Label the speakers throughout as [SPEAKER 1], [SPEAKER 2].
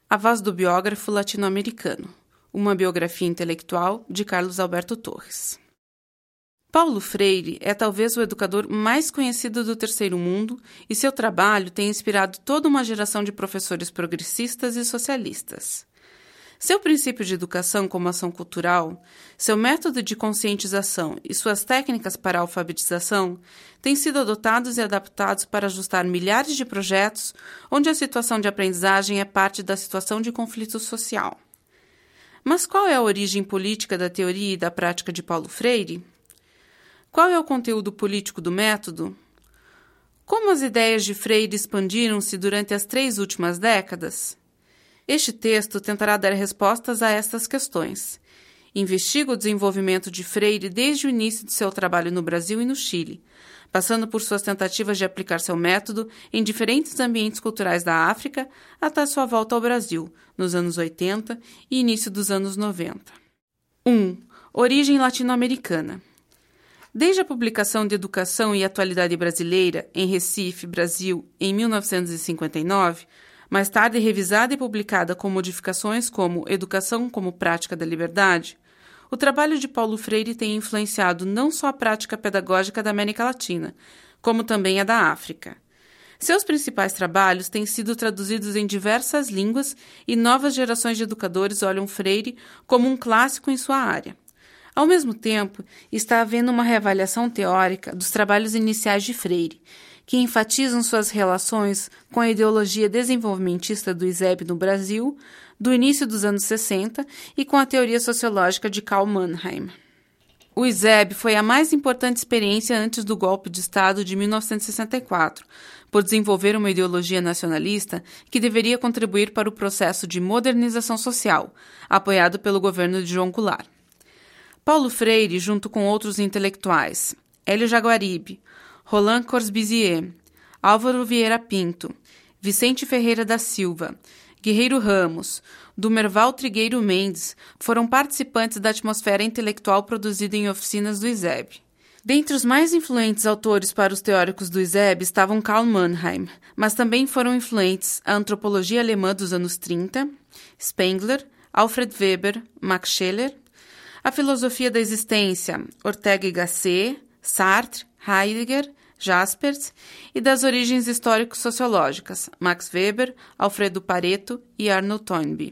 [SPEAKER 1] A voz do biógrafo latino-americano. Uma biografia intelectual de Carlos Alberto Torres. Paulo Freire é talvez o educador mais conhecido do terceiro mundo e seu trabalho tem inspirado toda uma geração de professores progressistas e socialistas. Seu princípio de educação como ação cultural, seu método de conscientização e suas técnicas para a alfabetização têm sido adotados e adaptados para ajustar milhares de projetos onde a situação de aprendizagem é parte da situação de conflito social. Mas qual é a origem política da teoria e da prática de Paulo Freire? Qual é o conteúdo político do método? Como as ideias de Freire expandiram-se durante as 3 últimas décadas? Este texto tentará dar respostas a estas questões. Investiga o desenvolvimento de Freire desde o início de seu trabalho no Brasil e no Chile, passando por suas tentativas de aplicar seu método em diferentes ambientes culturais da África até sua volta ao Brasil, nos anos 80 e início dos anos 90. 1. Origem latino-americana. Desde a publicação de Educação e Atualidade Brasileira, em Recife, Brasil, em 1959, mais tarde revisada e publicada com modificações como Educação como Prática da Liberdade, o trabalho de Paulo Freire tem influenciado não só a prática pedagógica da América Latina, como também a da África. Seus principais trabalhos têm sido traduzidos em diversas línguas e novas gerações de educadores olham Freire como um clássico em sua área. Ao mesmo tempo, está havendo uma reavaliação teórica dos trabalhos iniciais de Freire, que enfatizam suas relações com a ideologia desenvolvimentista do ISEB no Brasil, do início dos anos 60, e com a teoria sociológica de Karl Mannheim. O ISEB foi a mais importante experiência antes do golpe de Estado de 1964, por desenvolver uma ideologia nacionalista que deveria contribuir para o processo de modernização social, apoiado pelo governo de João Goulart. Paulo Freire, junto com outros intelectuais, Hélio Jaguaribe, Roland Corbisier, Álvaro Vieira Pinto, Vicente Ferreira da Silva, Guerreiro Ramos, Dumerval Trigueiro Mendes foram participantes da atmosfera intelectual produzida em oficinas do ISEB. Dentre os mais influentes autores para os teóricos do ISEB estavam Karl Mannheim, mas também foram influentes a antropologia alemã dos anos 30, Spengler, Alfred Weber, Max Scheler, a filosofia da existência, Ortega y Gasset, Sartre, Heidegger, Jaspers, e das origens histórico-sociológicas, Max Weber, Alfredo Pareto e Arnold Toynbee.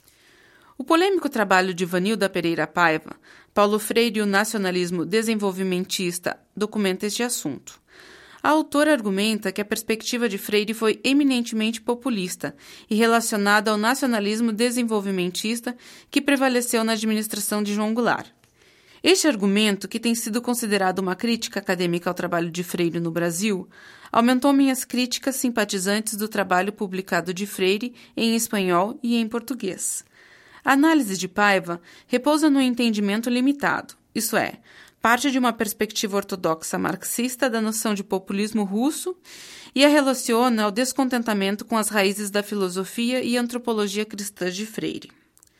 [SPEAKER 1] O polêmico trabalho de Vanilda Pereira Paiva, Paulo Freire e o nacionalismo desenvolvimentista, documenta este assunto. A autora argumenta que a perspectiva de Freire foi eminentemente populista e relacionada ao nacionalismo desenvolvimentista que prevaleceu na administração de João Goulart. Este argumento, que tem sido considerado uma crítica acadêmica ao trabalho de Freire no Brasil, aumentou minhas críticas simpatizantes do trabalho publicado de Freire em espanhol e em português. A análise de Paiva repousa no entendimento limitado, isto é, parte de uma perspectiva ortodoxa marxista da noção de populismo russo e a relaciona ao descontentamento com as raízes da filosofia e antropologia cristã de Freire.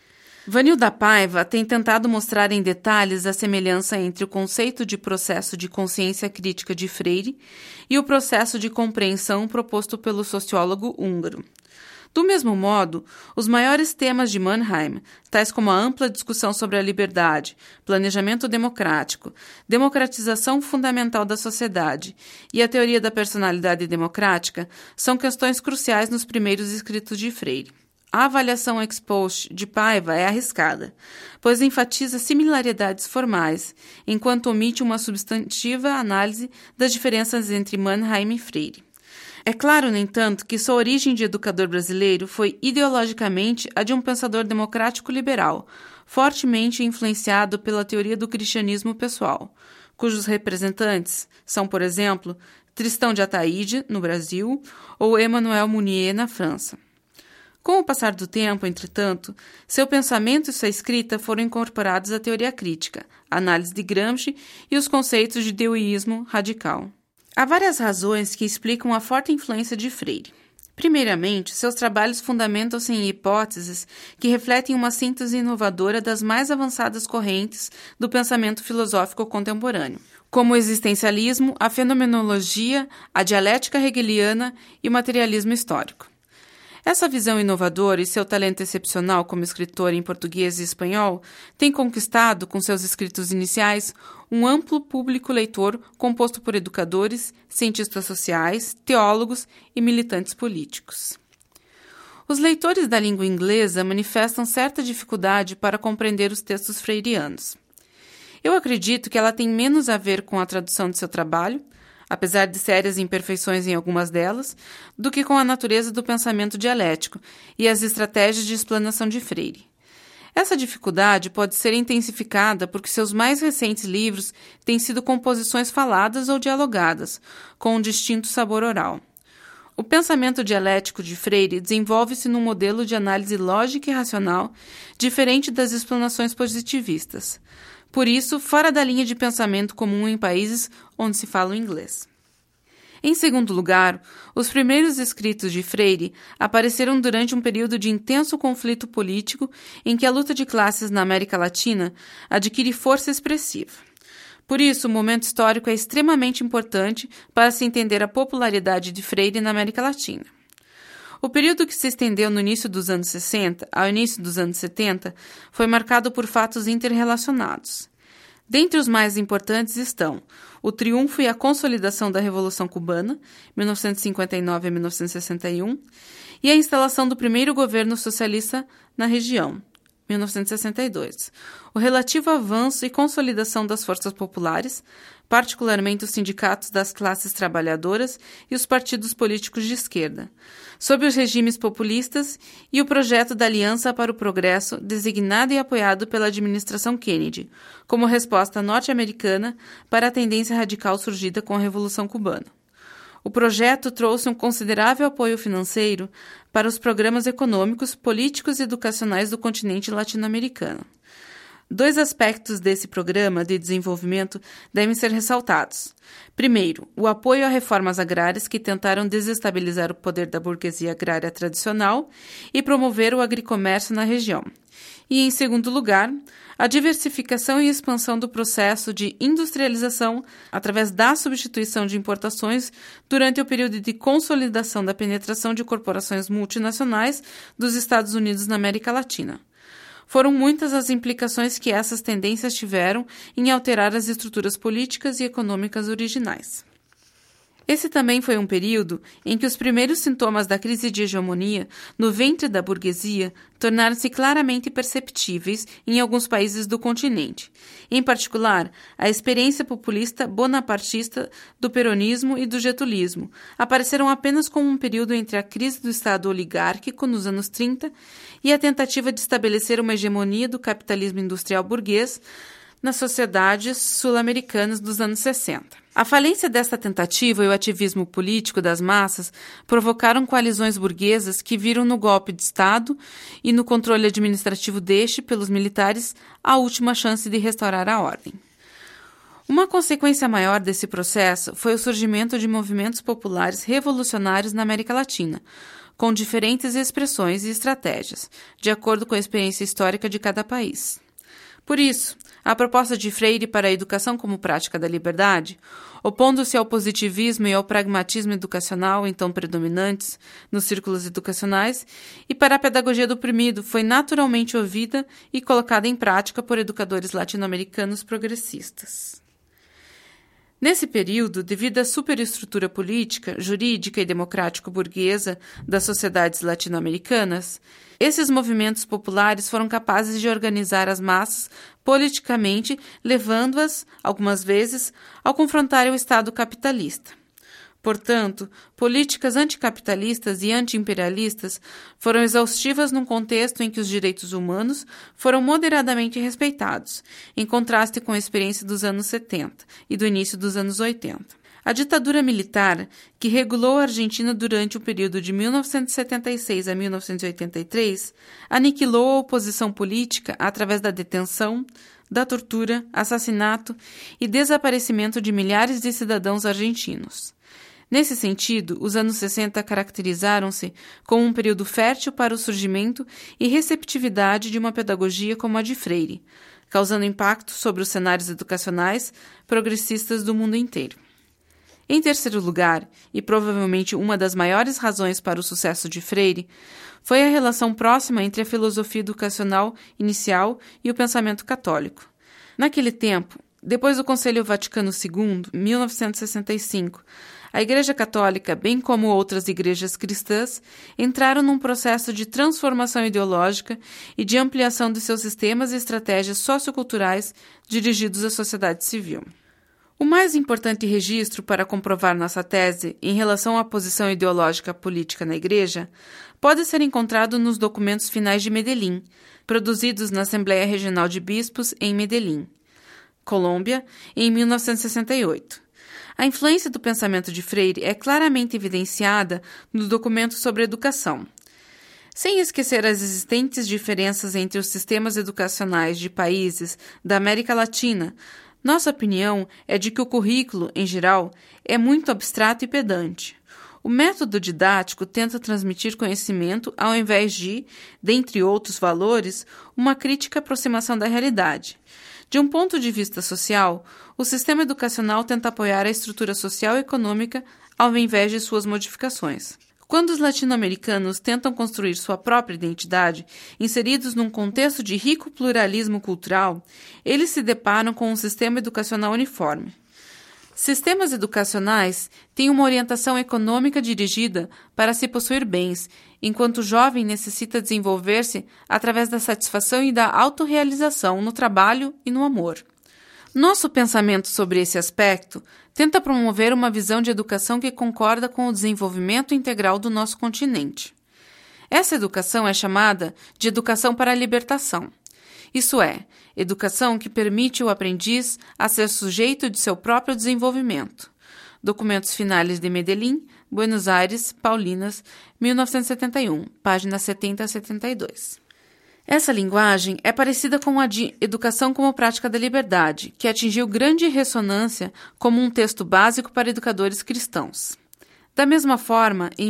[SPEAKER 1] Vanilda Paiva tem tentado mostrar em detalhes a semelhança entre o conceito de processo de consciência crítica de Freire e o processo de compreensão proposto pelo sociólogo húngaro. Do mesmo modo, os maiores temas de Mannheim, tais como a ampla discussão sobre a liberdade, planejamento democrático, democratização fundamental da sociedade e a teoria da personalidade democrática, são questões cruciais nos primeiros escritos de Freire. A avaliação ex post de Paiva é arriscada, pois enfatiza similaridades formais, enquanto omite uma substantiva análise das diferenças entre Mannheim e Freire. É claro, no entanto, que sua origem de educador brasileiro foi ideologicamente a de um pensador democrático-liberal, fortemente influenciado pela teoria do cristianismo pessoal, cujos representantes são, por exemplo, Tristão de Ataíde, no Brasil, ou Emmanuel Mounier, na França. Com o passar do tempo, entretanto, seu pensamento e sua escrita foram incorporados à teoria crítica, a análise de Gramsci e os conceitos de deweyismo radical. Há várias razões que explicam a forte influência de Freire. Primeiramente, seus trabalhos fundamentam-se em hipóteses que refletem uma síntese inovadora das mais avançadas correntes do pensamento filosófico contemporâneo, como o existencialismo, a fenomenologia, a dialética hegeliana e o materialismo histórico. Essa visão inovadora e seu talento excepcional como escritor em português e espanhol têm conquistado, com seus escritos iniciais, um amplo público leitor composto por educadores, cientistas sociais, teólogos e militantes políticos. Os leitores da língua inglesa manifestam certa dificuldade para compreender os textos freirianos. Eu acredito que ela tem menos a ver com a tradução de seu trabalho, apesar de sérias imperfeições em algumas delas, do que com a natureza do pensamento dialético e as estratégias de explanação de Freire. Essa dificuldade pode ser intensificada porque seus mais recentes livros têm sido composições faladas ou dialogadas, com um distinto sabor oral. O pensamento dialético de Freire desenvolve-se num modelo de análise lógica e racional diferente das explanações positivistas. Por isso, fora da linha de pensamento comum em países onde se fala o inglês. Em segundo lugar, os primeiros escritos de Freire apareceram durante um período de intenso conflito político em que a luta de classes na América Latina adquire força expressiva. Por isso, o momento histórico é extremamente importante para se entender a popularidade de Freire na América Latina. O período que se estendeu no início dos anos 60 ao início dos anos 70 foi marcado por fatos interrelacionados. Dentre os mais importantes estão o triunfo e a consolidação da Revolução Cubana, 1959 a 1961, e a instalação do primeiro governo socialista na região, 1962, o relativo avanço e consolidação das forças populares, particularmente os sindicatos das classes trabalhadoras e os partidos políticos de esquerda, sob os regimes populistas e o projeto da Aliança para o Progresso, designado e apoiado pela administração Kennedy, como resposta norte-americana para a tendência radical surgida com a Revolução Cubana. O projeto trouxe um considerável apoio financeiro para os programas econômicos, políticos e educacionais do continente latino-americano. Dois aspectos desse programa de desenvolvimento devem ser ressaltados. Primeiro, o apoio a reformas agrárias que tentaram desestabilizar o poder da burguesia agrária tradicional e promover o agricomércio na região. E, em segundo lugar, a diversificação e expansão do processo de industrialização através da substituição de importações durante o período de consolidação da penetração de corporações multinacionais dos Estados Unidos na América Latina. Foram muitas as implicações que essas tendências tiveram em alterar as estruturas políticas e econômicas originais. Esse também foi um período em que os primeiros sintomas da crise de hegemonia no ventre da burguesia tornaram-se claramente perceptíveis em alguns países do continente. Em particular, a experiência populista bonapartista do peronismo e do getulismo apareceram apenas como um período entre a crise do Estado oligárquico nos anos 30 e a tentativa de estabelecer uma hegemonia do capitalismo industrial burguês nas sociedades sul-americanas dos anos 60. A falência desta tentativa e o ativismo político das massas provocaram coalizões burguesas que viram no golpe de Estado e no controle administrativo deste pelos militares a última chance de restaurar a ordem. Uma consequência maior desse processo foi o surgimento de movimentos populares revolucionários na América Latina, com diferentes expressões e estratégias, de acordo com a experiência histórica de cada país. Por isso, a proposta de Freire para a educação como prática da liberdade, opondo-se ao positivismo e ao pragmatismo educacional então predominantes nos círculos educacionais, e para a pedagogia do oprimido, foi naturalmente ouvida e colocada em prática por educadores latino-americanos progressistas. Nesse período, devido à superestrutura política, jurídica e democrático-burguesa das sociedades latino-americanas, esses movimentos populares foram capazes de organizar as massas politicamente, levando-as, algumas vezes, ao confrontarem o Estado capitalista. Portanto, políticas anticapitalistas e antiimperialistas foram exaustivas num contexto em que os direitos humanos foram moderadamente respeitados, em contraste com a experiência dos anos 70 e do início dos anos 80. A ditadura militar, que regulou a Argentina durante o período de 1976 a 1983, aniquilou a oposição política através da detenção, da tortura, assassinato e desaparecimento de milhares de cidadãos argentinos. Nesse sentido, os anos 60 caracterizaram-se como um período fértil para o surgimento e receptividade de uma pedagogia como a de Freire, causando impacto sobre os cenários educacionais progressistas do mundo inteiro. Em terceiro lugar, e provavelmente uma das maiores razões para o sucesso de Freire, foi a relação próxima entre a filosofia educacional inicial e o pensamento católico. Naquele tempo, depois do Concílio Vaticano II, 1965, a Igreja Católica, bem como outras igrejas cristãs, entraram num processo de transformação ideológica e de ampliação de seus sistemas e estratégias socioculturais dirigidos à sociedade civil. O mais importante registro para comprovar nossa tese em relação à posição ideológica política na Igreja pode ser encontrado nos documentos finais de Medellín, produzidos na Assembleia Regional de Bispos em Medellín, Colômbia, em 1968. A influência do pensamento de Freire é claramente evidenciada no documento sobre educação. Sem esquecer as existentes diferenças entre os sistemas educacionais de países da América Latina, nossa opinião é de que o currículo, em geral, é muito abstrato e pedante. O método didático tenta transmitir conhecimento ao invés de, dentre outros valores, uma crítica aproximação da realidade. De um ponto de vista social, o sistema educacional tenta apoiar a estrutura social e econômica ao invés de suas modificações. Quando os latino-americanos tentam construir sua própria identidade, inseridos num contexto de rico pluralismo cultural, eles se deparam com um sistema educacional uniforme. Sistemas educacionais têm uma orientação econômica dirigida para se possuir bens, enquanto o jovem necessita desenvolver-se através da satisfação e da autorrealização no trabalho e no amor. Nosso pensamento sobre esse aspecto tenta promover uma visão de educação que concorda com o desenvolvimento integral do nosso continente. Essa educação é chamada de educação para a libertação. Isso é, educação que permite o aprendiz a ser sujeito de seu próprio desenvolvimento. Documentos Finais de Medellín, Buenos Aires, Paulinas, 1971, páginas 70 a 72. Essa linguagem é parecida com a de Educação como Prática da Liberdade, que atingiu grande ressonância como um texto básico para educadores cristãos. Da mesma forma, em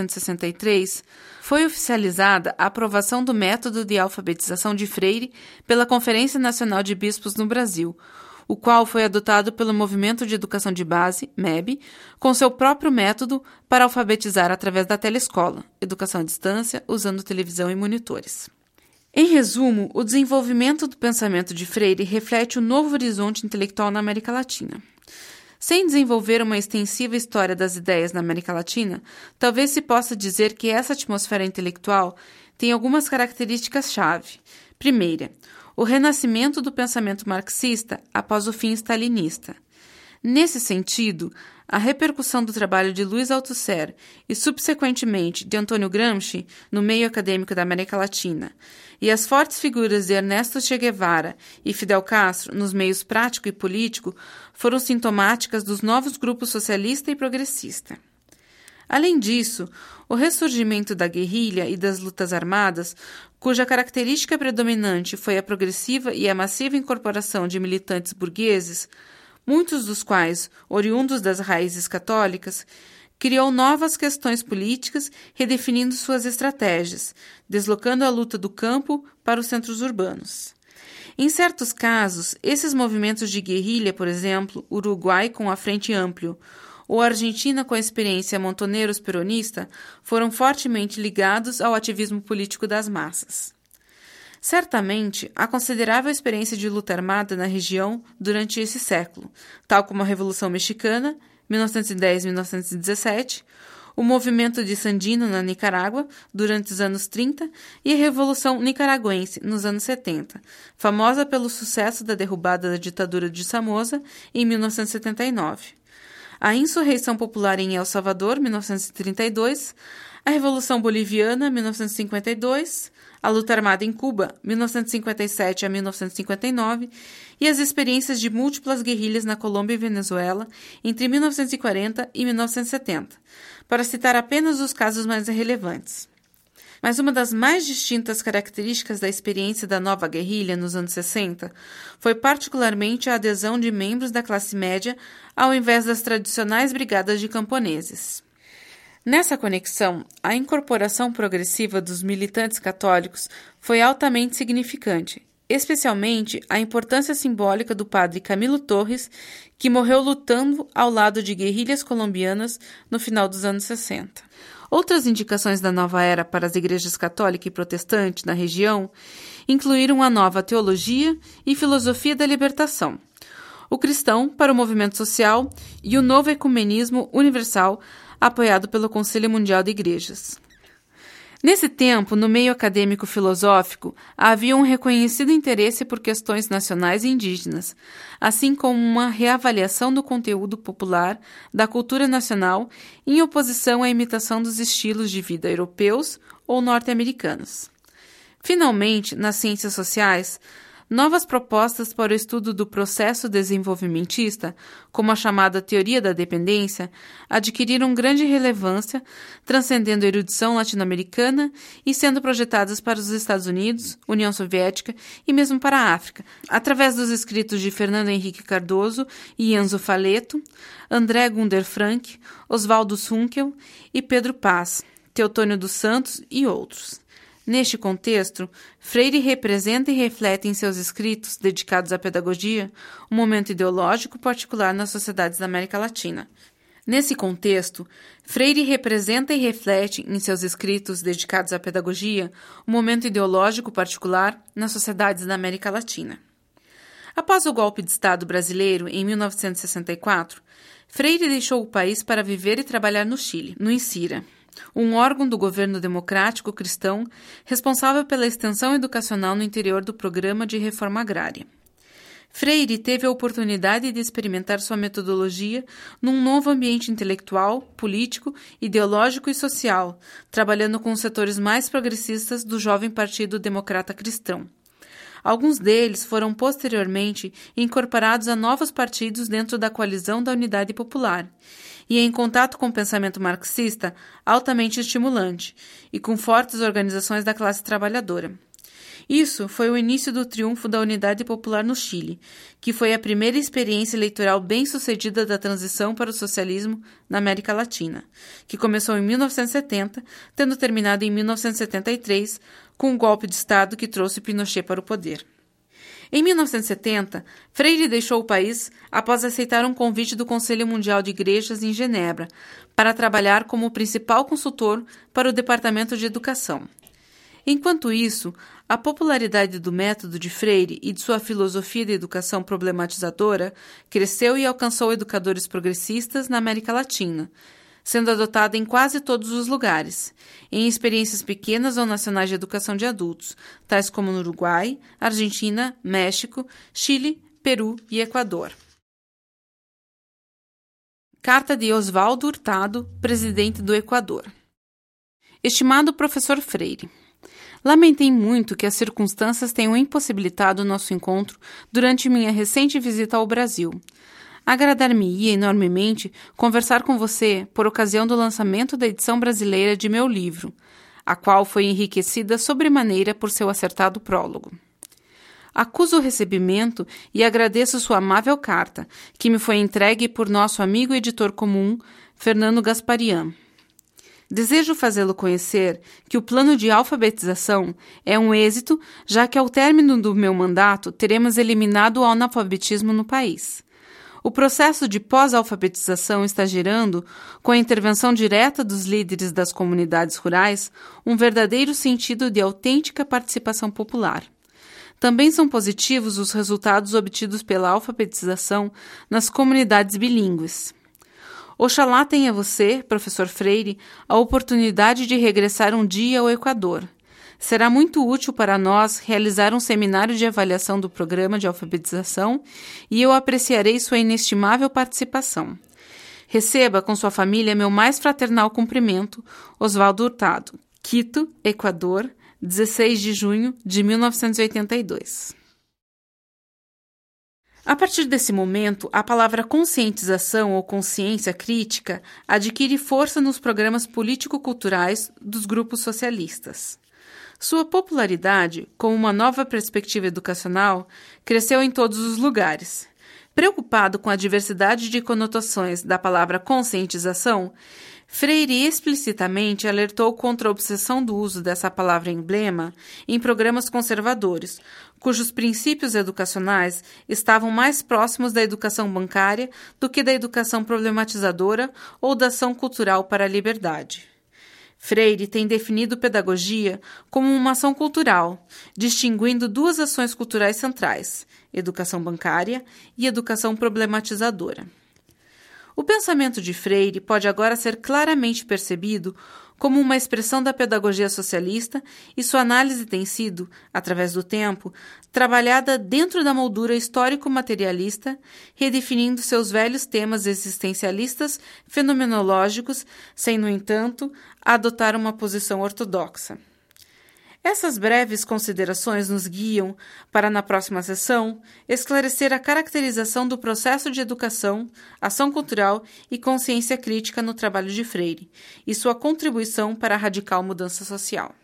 [SPEAKER 1] 1963, foi oficializada a aprovação do método de alfabetização de Freire pela Conferência Nacional de Bispos no Brasil, o qual foi adotado pelo Movimento de Educação de Base, MEB, com seu próprio método para alfabetizar através da telescola, educação à distância, usando televisão e monitores. Em resumo, o desenvolvimento do pensamento de Freire reflete o novo horizonte intelectual na América Latina. Sem desenvolver uma extensiva história das ideias na América Latina, talvez se possa dizer que essa atmosfera intelectual tem algumas características-chave. Primeira, o renascimento do pensamento marxista após o fim stalinista. Nesse sentido, a repercussão do trabalho de Luiz Althusser e, subsequentemente, de Antônio Gramsci no meio acadêmico da América Latina e as fortes figuras de Ernesto Che Guevara e Fidel Castro nos meios prático e político foram sintomáticas dos novos grupos socialista e progressista. Além disso, o ressurgimento da guerrilha e das lutas armadas, cuja característica predominante foi a progressiva e a massiva incorporação de militantes burgueses, muitos dos quais oriundos das raízes católicas, criou novas questões políticas, redefinindo suas estratégias, deslocando a luta do campo para os centros urbanos. Em certos casos, esses movimentos de guerrilha, por exemplo, Uruguai com a Frente Amplio, ou Argentina com a experiência Montoneros peronista, foram fortemente ligados ao ativismo político das massas. Certamente, há considerável experiência de luta armada na região durante esse século, tal como a Revolução Mexicana, 1910-1917, o movimento de Sandino na Nicarágua, durante os anos 30, e a Revolução Nicaragüense, nos anos 70, famosa pelo sucesso da derrubada da ditadura de Somoza em 1979. A Insurreição Popular em El Salvador, 1932, a Revolução Boliviana, 1952, a luta armada em Cuba, 1957 a 1959, e as experiências de múltiplas guerrilhas na Colômbia e Venezuela entre 1940 e 1970, para citar apenas os casos mais relevantes. Mas uma das mais distintas características da experiência da nova guerrilha nos anos 60 foi particularmente a adesão de membros da classe média ao invés das tradicionais brigadas de camponeses. Nessa conexão, a incorporação progressiva dos militantes católicos foi altamente significante, especialmente a importância simbólica do padre Camilo Torres, que morreu lutando ao lado de guerrilhas colombianas no final dos anos 60. Outras indicações da nova era para as igrejas católica e protestante na região incluíram a nova teologia e filosofia da libertação, o cristão para o movimento social e o novo ecumenismo universal apoiado pelo Conselho Mundial de Igrejas. Nesse tempo, no meio acadêmico-filosófico, havia um reconhecido interesse por questões nacionais e indígenas, assim como uma reavaliação do conteúdo popular da cultura nacional em oposição à imitação dos estilos de vida europeus ou norte-americanos. Finalmente, nas ciências sociais, novas propostas para o estudo do processo desenvolvimentista, como a chamada teoria da dependência, adquiriram grande relevância, transcendendo a erudição latino-americana e sendo projetadas para os Estados Unidos, União Soviética e mesmo para a África, através dos escritos de Fernando Henrique Cardoso e Enzo Faleto, André Gunder Frank, Oswaldo Sunkel e Pedro Paz, Teotônio dos Santos e outros. Neste contexto, Freire representa e reflete em seus escritos dedicados à pedagogia um momento ideológico particular nas sociedades da América Latina. Nesse contexto, Freire representa e reflete em seus escritos dedicados à pedagogia um momento ideológico particular nas sociedades da América Latina. Após o golpe de Estado brasileiro em 1964, Freire deixou o país para viver e trabalhar no Chile, no INCIRA, um órgão do governo democrático cristão responsável pela extensão educacional no interior do programa de reforma agrária. Freire teve a oportunidade de experimentar sua metodologia num novo ambiente intelectual, político, ideológico e social, trabalhando com os setores mais progressistas do jovem Partido Democrata Cristão. Alguns deles foram posteriormente incorporados a novos partidos dentro da coalizão da Unidade Popular, e em contato com o pensamento marxista altamente estimulante e com fortes organizações da classe trabalhadora. Isso foi o início do triunfo da Unidade Popular no Chile, que foi a primeira experiência eleitoral bem-sucedida da transição para o socialismo na América Latina, que começou em 1970, tendo terminado em 1973, com o golpe de Estado que trouxe Pinochet para o poder. Em 1970, Freire deixou o país após aceitar um convite do Conselho Mundial de Igrejas em Genebra para trabalhar como principal consultor para o Departamento de Educação. Enquanto isso, a popularidade do método de Freire e de sua filosofia de educação problematizadora cresceu e alcançou educadores progressistas na América Latina, sendo adotada em quase todos os lugares, em experiências pequenas ou nacionais de educação de adultos, tais como no Uruguai, Argentina, México, Chile, Peru e Equador. Carta de Oswaldo Hurtado, presidente do Equador. Estimado professor Freire, lamentei muito que as circunstâncias tenham impossibilitado o nosso encontro durante minha recente visita ao Brasil. Agradar-me-ia enormemente conversar com você por ocasião do lançamento da edição brasileira de meu livro, a qual foi enriquecida sobremaneira por seu acertado prólogo. Acuso o recebimento e agradeço sua amável carta, que me foi entregue por nosso amigo editor comum, Fernando Gasparian. Desejo fazê-lo conhecer que o plano de alfabetização é um êxito, já que ao término do meu mandato teremos eliminado o analfabetismo no país. O processo de pós-alfabetização está gerando, com a intervenção direta dos líderes das comunidades rurais, um verdadeiro sentido de autêntica participação popular. Também são positivos os resultados obtidos pela alfabetização nas comunidades bilíngues. Oxalá tenha você, professor Freire, a oportunidade de regressar um dia ao Equador. Será muito útil para nós realizar um seminário de avaliação do programa de alfabetização e eu apreciarei sua inestimável participação. Receba com sua família meu mais fraternal cumprimento, Oswaldo Hurtado, Quito, Equador, 16 de junho de 1982. A partir desse momento, a palavra conscientização ou consciência crítica adquire força nos programas político-culturais dos grupos socialistas. Sua popularidade, como uma nova perspectiva educacional, cresceu em todos os lugares. Preocupado com a diversidade de conotações da palavra conscientização, Freire explicitamente alertou contra a obsessão do uso dessa palavra emblema em programas conservadores, cujos princípios educacionais estavam mais próximos da educação bancária do que da educação problematizadora ou da ação cultural para a liberdade. Freire tem definido pedagogia como uma ação cultural, distinguindo duas ações culturais centrais, educação bancária e educação problematizadora. O pensamento de Freire pode agora ser claramente percebido como uma expressão da pedagogia socialista e sua análise tem sido, através do tempo, trabalhada dentro da moldura histórico-materialista, redefinindo seus velhos temas existencialistas fenomenológicos, sem, no entanto, adotar uma posição ortodoxa. Essas breves considerações nos guiam para, na próxima sessão, esclarecer a caracterização do processo de educação, ação cultural e consciência crítica no trabalho de Freire e sua contribuição para a radical mudança social.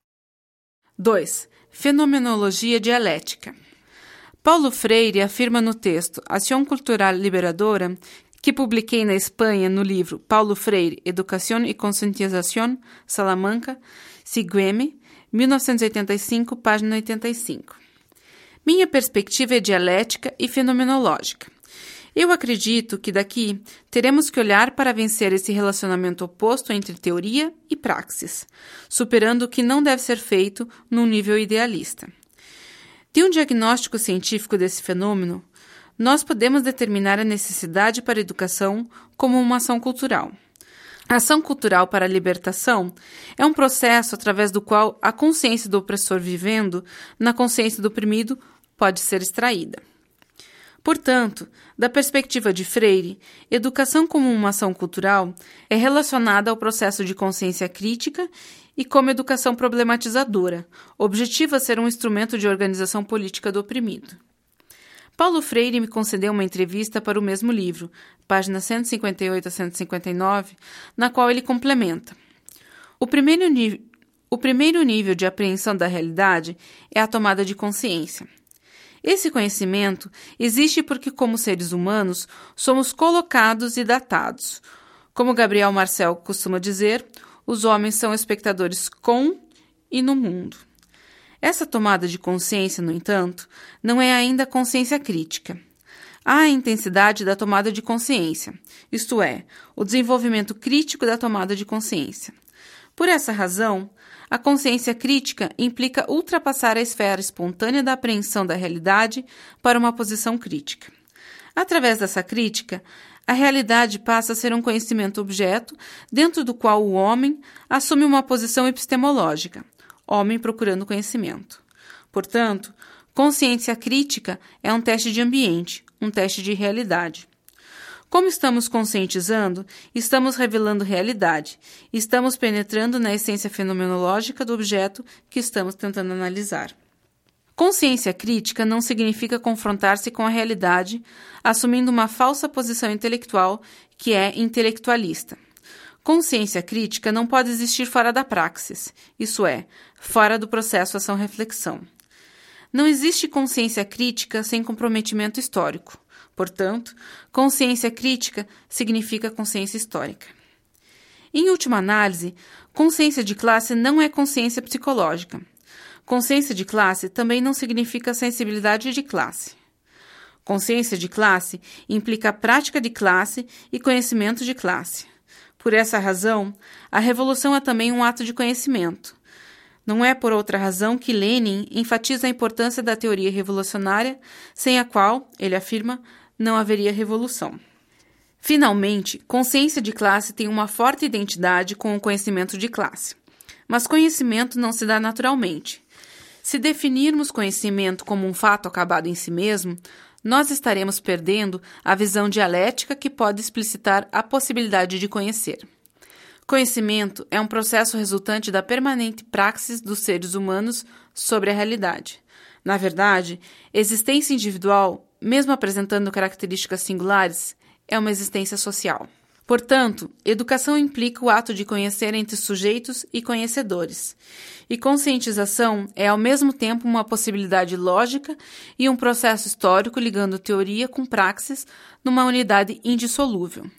[SPEAKER 1] 2. Fenomenologia dialética. Paulo Freire afirma no texto Ação Cultural Liberadora, que publiquei na Espanha no livro Paulo Freire, Educação e Conscientização, Salamanca, Sigüeme, 1985, página 85. Minha perspectiva é dialética e fenomenológica. Eu acredito que daqui teremos que olhar para vencer esse relacionamento oposto entre teoria e praxis, superando o que não deve ser feito num nível idealista. De um diagnóstico científico desse fenômeno, nós podemos determinar a necessidade para a educação como uma ação cultural. A ação cultural para a libertação é um processo através do qual a consciência do opressor vivendo na consciência do oprimido pode ser extraída. Portanto, da perspectiva de Freire, educação como uma ação cultural é relacionada ao processo de consciência crítica e como educação problematizadora, objetiva ser um instrumento de organização política do oprimido. Paulo Freire me concedeu uma entrevista para o mesmo livro, páginas 158 a 159, na qual ele complementa. O primeiro nível de apreensão da realidade é a tomada de consciência. Esse conhecimento existe porque, como seres humanos, somos colocados e datados. Como Gabriel Marcel costuma dizer, os homens são espectadores com e no mundo. Essa tomada de consciência, no entanto, não é ainda consciência crítica. Há a intensidade da tomada de consciência, isto é, o desenvolvimento crítico da tomada de consciência. Por essa razão, a consciência crítica implica ultrapassar a esfera espontânea da apreensão da realidade para uma posição crítica. Através dessa crítica, a realidade passa a ser um conhecimento-objeto dentro do qual o homem assume uma posição epistemológica, homem procurando conhecimento. Portanto, consciência crítica é um teste de ambiente, um teste de realidade. Como estamos conscientizando, estamos revelando realidade, estamos penetrando na essência fenomenológica do objeto que estamos tentando analisar. Consciência crítica não significa confrontar-se com a realidade, assumindo uma falsa posição intelectual que é intelectualista. Consciência crítica não pode existir fora da praxis, isso é, fora do processo ação-reflexão. Não existe consciência crítica sem comprometimento histórico. Portanto, consciência crítica significa consciência histórica. Em última análise, consciência de classe não é consciência psicológica. Consciência de classe também não significa sensibilidade de classe. Consciência de classe implica prática de classe e conhecimento de classe. Por essa razão, a revolução é também um ato de conhecimento. Não é por outra razão que Lenin enfatiza a importância da teoria revolucionária, sem a qual, ele afirma, não haveria revolução. Finalmente, consciência de classe tem uma forte identidade com o conhecimento de classe. Mas conhecimento não se dá naturalmente. Se definirmos conhecimento como um fato acabado em si mesmo, nós estaremos perdendo a visão dialética que pode explicitar a possibilidade de conhecer. Conhecimento é um processo resultante da permanente praxis dos seres humanos sobre a realidade. Na verdade, existência individual, mesmo apresentando características singulares, é uma existência social. Portanto, educação implica o ato de conhecer entre sujeitos e conhecedores. E conscientização é, ao mesmo tempo, uma possibilidade lógica e um processo histórico ligando teoria com praxis numa unidade indissolúvel.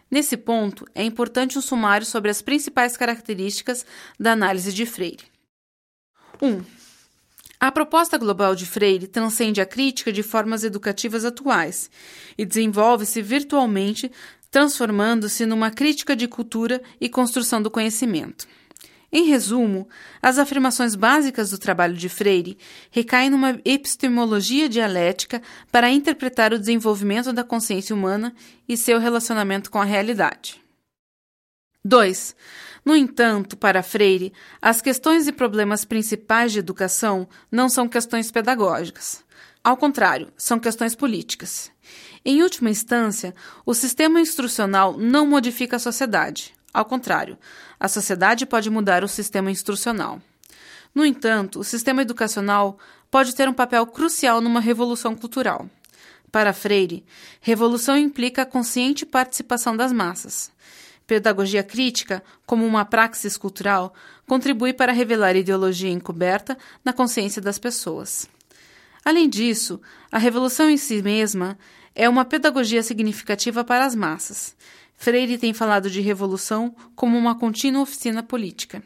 [SPEAKER 1] Nesse ponto, é importante um sumário sobre as principais características da análise de Freire. 1. A proposta global de Freire transcende a crítica de formas educativas atuais e desenvolve-se virtualmente, transformando-se numa crítica de cultura e construção do conhecimento. Em resumo, as afirmações básicas do trabalho de Freire recaem numa epistemologia dialética para interpretar o desenvolvimento da consciência humana e seu relacionamento com a realidade. 2. No entanto, para Freire, as questões e problemas principais de educação não são questões pedagógicas. Ao contrário, são questões políticas. Em última instância, o sistema instrucional não modifica a sociedade. Ao contrário, a sociedade pode mudar o sistema instrucional. No entanto, o sistema educacional pode ter um papel crucial numa revolução cultural. Para Freire, revolução implica a consciente participação das massas. Pedagogia crítica, como uma praxis cultural, contribui para revelar ideologia encoberta na consciência das pessoas. Além disso, a revolução em si mesma é uma pedagogia significativa para as massas. Freire tem falado de revolução como uma contínua oficina política.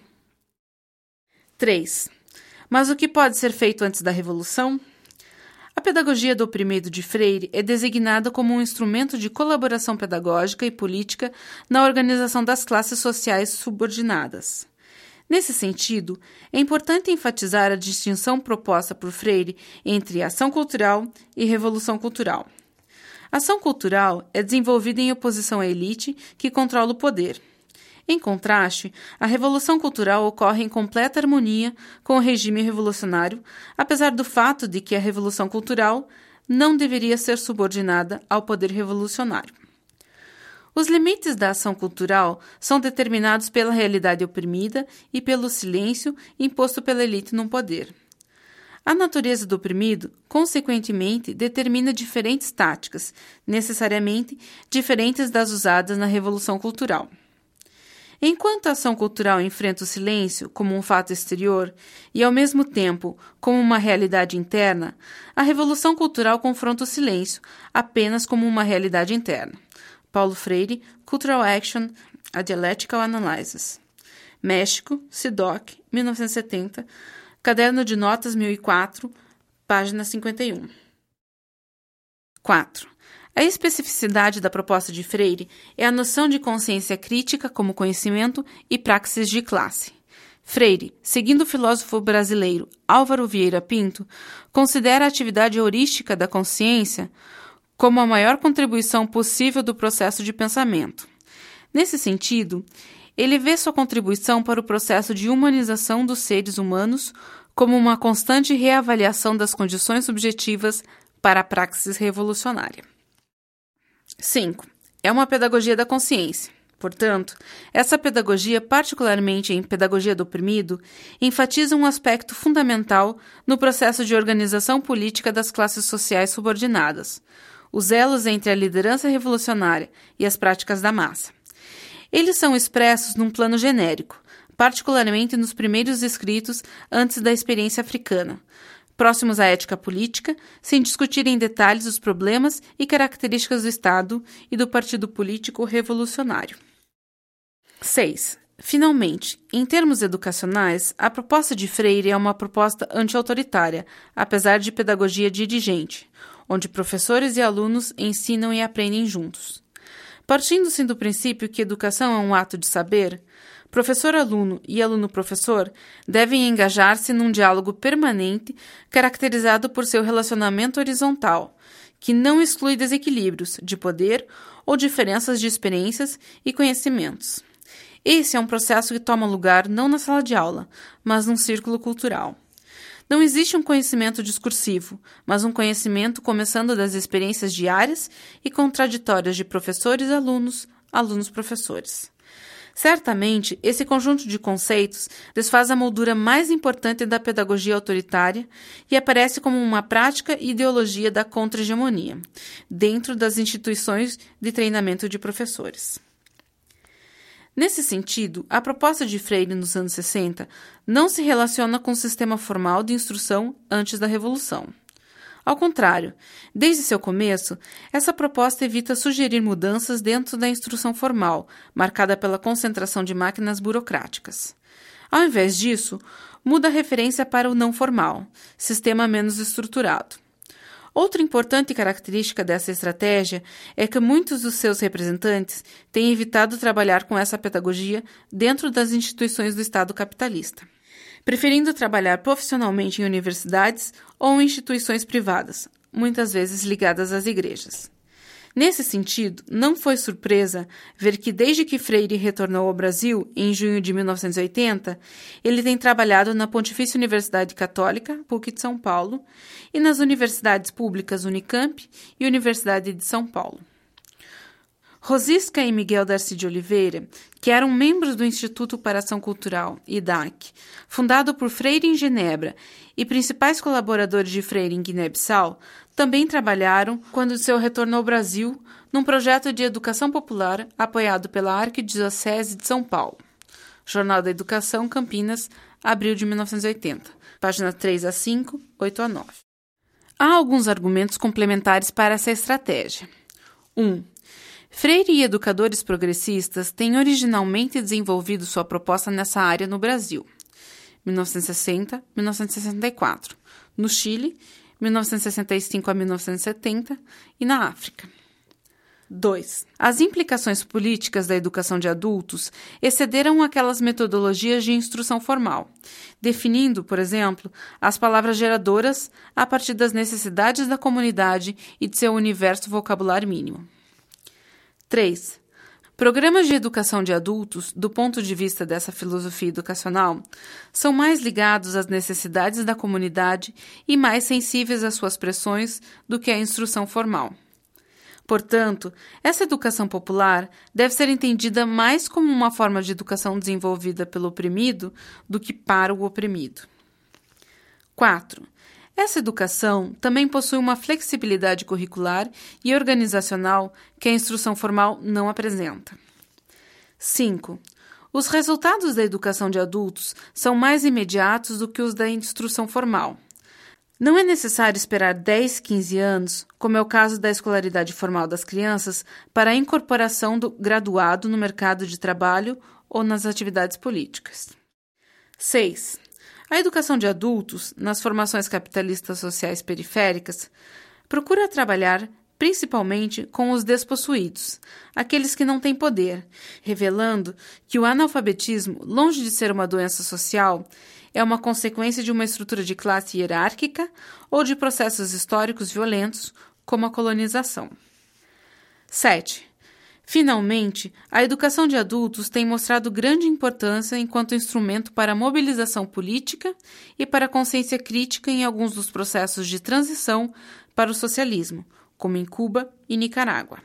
[SPEAKER 1] 3. Mas o que pode ser feito antes da revolução? A pedagogia do oprimido de Freire é designada como um instrumento de colaboração pedagógica e política na organização das classes sociais subordinadas. Nesse sentido, é importante enfatizar a distinção proposta por Freire entre ação cultural e revolução cultural. A ação cultural é desenvolvida em oposição à elite que controla o poder. Em contraste, a revolução cultural ocorre em completa harmonia com o regime revolucionário, apesar do fato de que a revolução cultural não deveria ser subordinada ao poder revolucionário. Os limites da ação cultural são determinados pela realidade oprimida e pelo silêncio imposto pela elite no poder. A natureza do oprimido, consequentemente, determina diferentes táticas, necessariamente diferentes das usadas na Revolução Cultural. Enquanto a ação cultural enfrenta o silêncio como um fato exterior e, ao mesmo tempo, como uma realidade interna, a Revolução Cultural confronta o silêncio apenas como uma realidade interna. Paulo Freire, Cultural Action, A Dialectical Analysis. México, SIDOC, 1970, Caderno de Notas 1004, página 51. 4. A especificidade da proposta de Freire é a noção de consciência crítica como conhecimento e praxis de classe. Freire, seguindo o filósofo brasileiro Álvaro Vieira Pinto, considera a atividade heurística da consciência como a maior contribuição possível do processo de pensamento. Nesse sentido, ele vê sua contribuição para o processo de humanização dos seres humanos como uma constante reavaliação das condições subjetivas para a praxis revolucionária. 5. É uma pedagogia da consciência. Portanto, essa pedagogia, particularmente em Pedagogia do Oprimido, enfatiza um aspecto fundamental no processo de organização política das classes sociais subordinadas, os elos entre a liderança revolucionária e as práticas da massa. Eles são expressos num plano genérico, particularmente nos primeiros escritos antes da experiência africana, próximos à ética política, sem discutir em detalhes os problemas e características do Estado e do partido político revolucionário. 6. Finalmente, em termos educacionais, a proposta de Freire é uma proposta anti-autoritária, apesar de pedagogia dirigente, onde professores e alunos ensinam e aprendem juntos. Partindo-se do princípio que educação é um ato de saber, professor-aluno e aluno-professor devem engajar-se num diálogo permanente caracterizado por seu relacionamento horizontal, que não exclui desequilíbrios de poder ou diferenças de experiências e conhecimentos. Esse é um processo que toma lugar não na sala de aula, mas num círculo cultural. Não existe um conhecimento discursivo, mas um conhecimento começando das experiências diárias e contraditórias de professores, alunos, professores. Certamente, esse conjunto de conceitos desfaz a moldura mais importante da pedagogia autoritária e aparece como uma prática e ideologia da contra-hegemonia, dentro das instituições de treinamento de professores. Nesse sentido, a proposta de Freire nos anos 60 não se relaciona com o sistema formal de instrução antes da Revolução. Ao contrário, desde seu começo, essa proposta evita sugerir mudanças dentro da instrução formal, marcada pela concentração de máquinas burocráticas. Ao invés disso, muda a referência para o não formal, sistema menos estruturado. Outra importante característica dessa estratégia é que muitos dos seus representantes têm evitado trabalhar com essa pedagogia dentro das instituições do Estado capitalista, preferindo trabalhar profissionalmente em universidades ou em instituições privadas, muitas vezes ligadas às igrejas. Nesse sentido, não foi surpresa ver que desde que Freire retornou ao Brasil, em junho de 1980, ele tem trabalhado na Pontifícia Universidade Católica, PUC de São Paulo, e nas universidades públicas Unicamp e Universidade de São Paulo. Rosisca e Miguel Darcy de Oliveira, que eram membros do Instituto para Ação Cultural, IDAC, fundado por Freire em Genebra, e principais colaboradores de Freire em Guiné-Bissau, também trabalharam, quando de seu retorno ao Brasil, num projeto de educação popular apoiado pela Arquidiocese de São Paulo. Jornal da Educação, Campinas, abril de 1980, páginas 3 a 5, 8 a 9. Há alguns argumentos complementares para essa estratégia. 1. Freire e educadores progressistas têm originalmente desenvolvido sua proposta nessa área no Brasil, 1960-1964, no Chile, 1965 a 1970, e na África. 2. As implicações políticas da educação de adultos excederam aquelas metodologias de instrução formal, definindo, por exemplo, as palavras geradoras a partir das necessidades da comunidade e de seu universo vocabular mínimo. 3. Programas de educação de adultos, do ponto de vista dessa filosofia educacional, são mais ligados às necessidades da comunidade e mais sensíveis às suas pressões do que a instrução formal. Portanto, essa educação popular deve ser entendida mais como uma forma de educação desenvolvida pelo oprimido do que para o oprimido. 4. Essa educação também possui uma flexibilidade curricular e organizacional que a instrução formal não apresenta. 5. Os resultados da educação de adultos são mais imediatos do que os da instrução formal. Não é necessário esperar 10, 15 anos, como é o caso da escolaridade formal das crianças, para a incorporação do graduado no mercado de trabalho ou nas atividades políticas. 6. A educação de adultos, nas formações capitalistas sociais periféricas, procura trabalhar principalmente com os despossuídos, aqueles que não têm poder, revelando que o analfabetismo, longe de ser uma doença social, é uma consequência de uma estrutura de classe hierárquica ou de processos históricos violentos, como a colonização. 7. Finalmente, a educação de adultos tem mostrado grande importância enquanto instrumento para a mobilização política e para a consciência crítica em alguns dos processos de transição para o socialismo, como em Cuba e Nicarágua.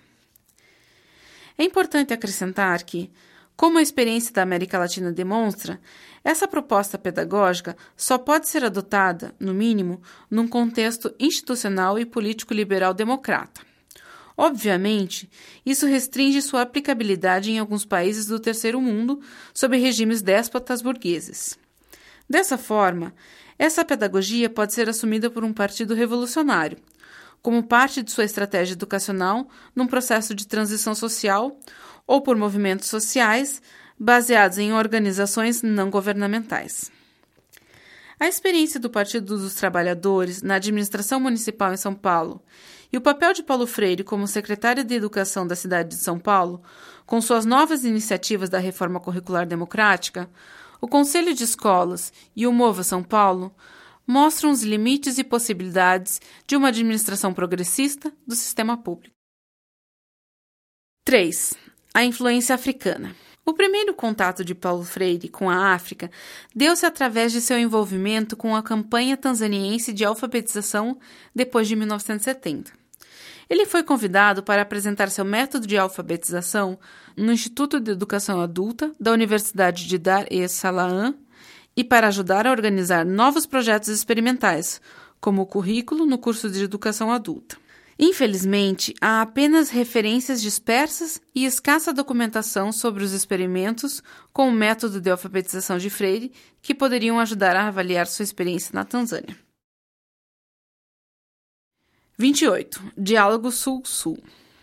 [SPEAKER 1] É importante acrescentar que, como a experiência da América Latina demonstra, essa proposta pedagógica só pode ser adotada, no mínimo, num contexto institucional e político liberal democrata. Obviamente, isso restringe sua aplicabilidade em alguns países do terceiro mundo sob regimes déspotas burgueses. Dessa forma, essa pedagogia pode ser assumida por um partido revolucionário, como parte de sua estratégia educacional num processo de transição social ou por movimentos sociais baseados em organizações não governamentais. A experiência do Partido dos Trabalhadores na administração municipal em São Paulo e o papel de Paulo Freire como secretário de Educação da cidade de São Paulo, com suas novas iniciativas da reforma curricular democrática, o Conselho de Escolas e o Mova São Paulo mostram os limites e possibilidades de uma administração progressista do sistema público. 3. A influência africana. O primeiro contato de Paulo Freire com a África deu-se através de seu envolvimento com a campanha tanzaniense de alfabetização depois de 1970. Ele foi convidado para apresentar seu método de alfabetização no Instituto de Educação Adulta da Universidade de Dar es Salaam e para ajudar a organizar novos projetos experimentais, como o currículo no curso de Educação Adulta. Infelizmente, há apenas referências dispersas e escassa documentação sobre os experimentos com o método de alfabetização de Freire que poderiam ajudar a avaliar sua experiência na Tanzânia. 28. Diálogo Sul-Sul.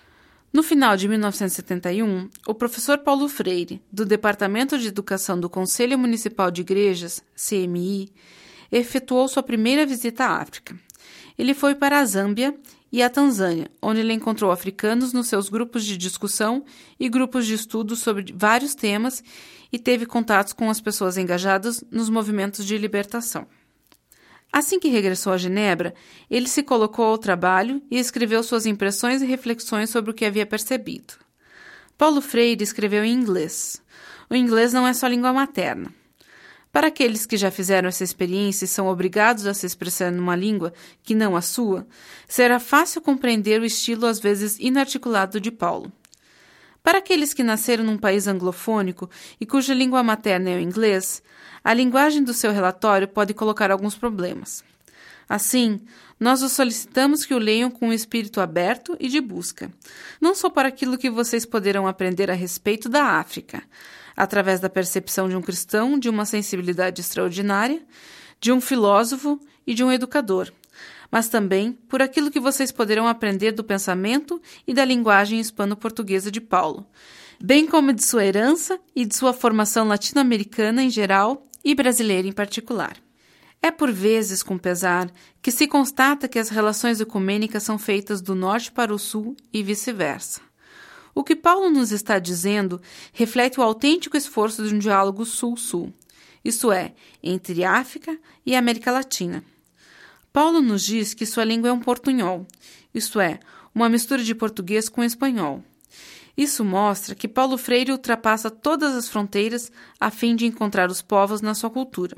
[SPEAKER 1] No final de 1971, o professor Paulo Freire, do Departamento de Educação do Conselho Municipal de Igrejas, CMI, efetuou sua primeira visita à África. Ele foi para a Zâmbia e a Tanzânia, onde ele encontrou africanos nos seus grupos de discussão e grupos de estudo sobre vários temas e teve contatos com as pessoas engajadas nos movimentos de libertação. Assim que regressou a Genebra, ele se colocou ao trabalho e escreveu suas impressões e reflexões sobre o que havia percebido. Paulo Freire escreveu em inglês. O inglês não é sua língua materna. Para aqueles que já fizeram essa experiência e são obrigados a se expressar numa língua que não a sua, será fácil compreender o estilo às vezes inarticulado de Paulo. Para aqueles que nasceram num país anglofônico e cuja língua materna é o inglês, a linguagem do seu relatório pode colocar alguns problemas. Assim, nós os solicitamos que o leiam com um espírito aberto e de busca, não só para aquilo que vocês poderão aprender a respeito da África, através da percepção de um cristão de uma sensibilidade extraordinária, de um filósofo e de um educador, mas também por aquilo que vocês poderão aprender do pensamento e da linguagem hispano-portuguesa de Paulo, bem como de sua herança e de sua formação latino-americana em geral e brasileira em particular. É por vezes com pesar que se constata que as relações ecumênicas são feitas do norte para o sul e vice-versa. O que Paulo nos está dizendo reflete o autêntico esforço de um diálogo sul-sul, isto é, entre África e América Latina. Paulo nos diz que sua língua é um portunhol, isto é, uma mistura de português com espanhol. Isso mostra que Paulo Freire ultrapassa todas as fronteiras a fim de encontrar os povos na sua cultura.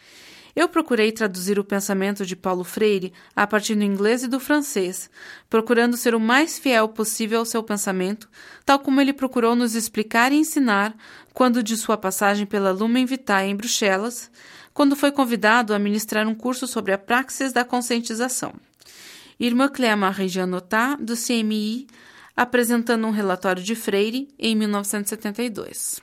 [SPEAKER 1] Eu procurei traduzir o pensamento de Paulo Freire a partir do inglês e do francês, procurando ser o mais fiel possível ao seu pensamento, tal como ele procurou nos explicar e ensinar quando de sua passagem pela Lumen Vitae em Bruxelas, quando foi convidado a ministrar um curso sobre a praxis da conscientização. Irmã Cléa-Marie Janotá, do CMI, apresentando um relatório de Freire em 1972.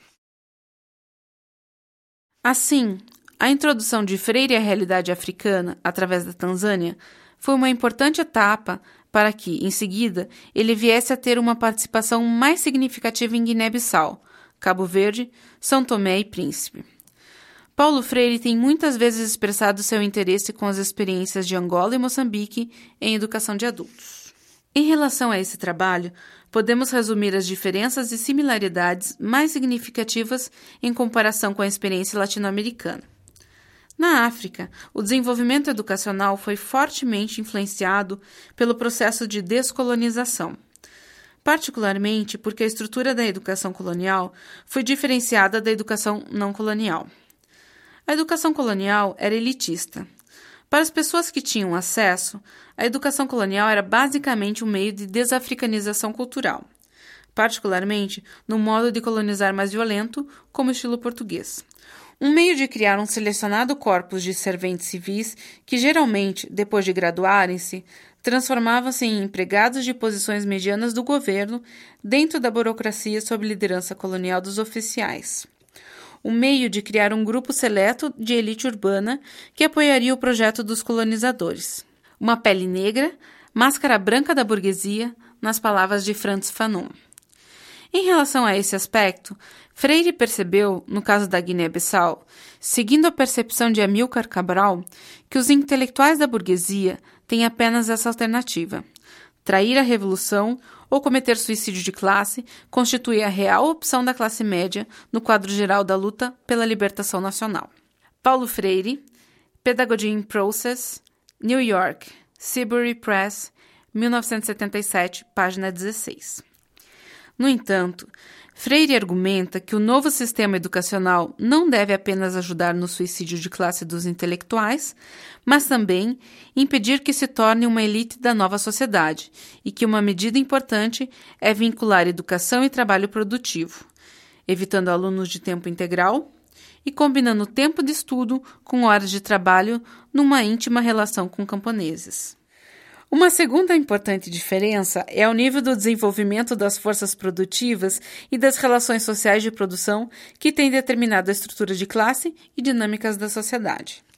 [SPEAKER 1] Assim, a introdução de Freire à realidade africana, através da Tanzânia, foi uma importante etapa para que, em seguida, ele viesse a ter uma participação mais significativa em Guiné-Bissau, Cabo Verde, São Tomé e Príncipe. Paulo Freire tem muitas vezes expressado seu interesse com as experiências de Angola e Moçambique em educação de adultos. Em relação a esse trabalho, podemos resumir as diferenças e similaridades mais significativas em comparação com a experiência latino-americana. Na África, o desenvolvimento educacional foi fortemente influenciado pelo processo de descolonização, particularmente porque a estrutura da educação colonial foi diferenciada da educação não colonial. A educação colonial era elitista. Para as pessoas que tinham acesso, a educação colonial era basicamente um meio de desafricanização cultural, particularmente no modo de colonizar mais violento, como o estilo português. Um meio de criar um selecionado corpus de serventes civis que, geralmente, depois de graduarem-se, transformavam-se em empregados de posições medianas do governo dentro da burocracia sob liderança colonial dos oficiais. Um meio de criar um grupo seleto de elite urbana que apoiaria o projeto dos colonizadores. Uma pele negra, máscara branca da burguesia, nas palavras de Frantz Fanon. Em relação a esse aspecto, Freire percebeu, no caso da Guiné-Bissau, seguindo a percepção de Amílcar Cabral, que os intelectuais da burguesia têm apenas essa alternativa. Trair a revolução ou cometer suicídio de classe constitui a real opção da classe média no quadro geral da luta pela libertação nacional. Paulo Freire, Pedagogy in Process, New York, Seabury Press, 1977, página 16. No entanto, Freire argumenta que o novo sistema educacional não deve apenas ajudar no suicídio de classe dos intelectuais, mas também impedir que se torne uma elite da nova sociedade e que uma medida importante é vincular educação e trabalho produtivo, evitando alunos de tempo integral e combinando tempo de estudo com horas de trabalho numa íntima relação com camponeses. Uma segunda importante diferença é o nível do desenvolvimento das forças produtivas e das relações sociais de produção que tem determinado a estrutura de classe e dinâmicas da sociedade.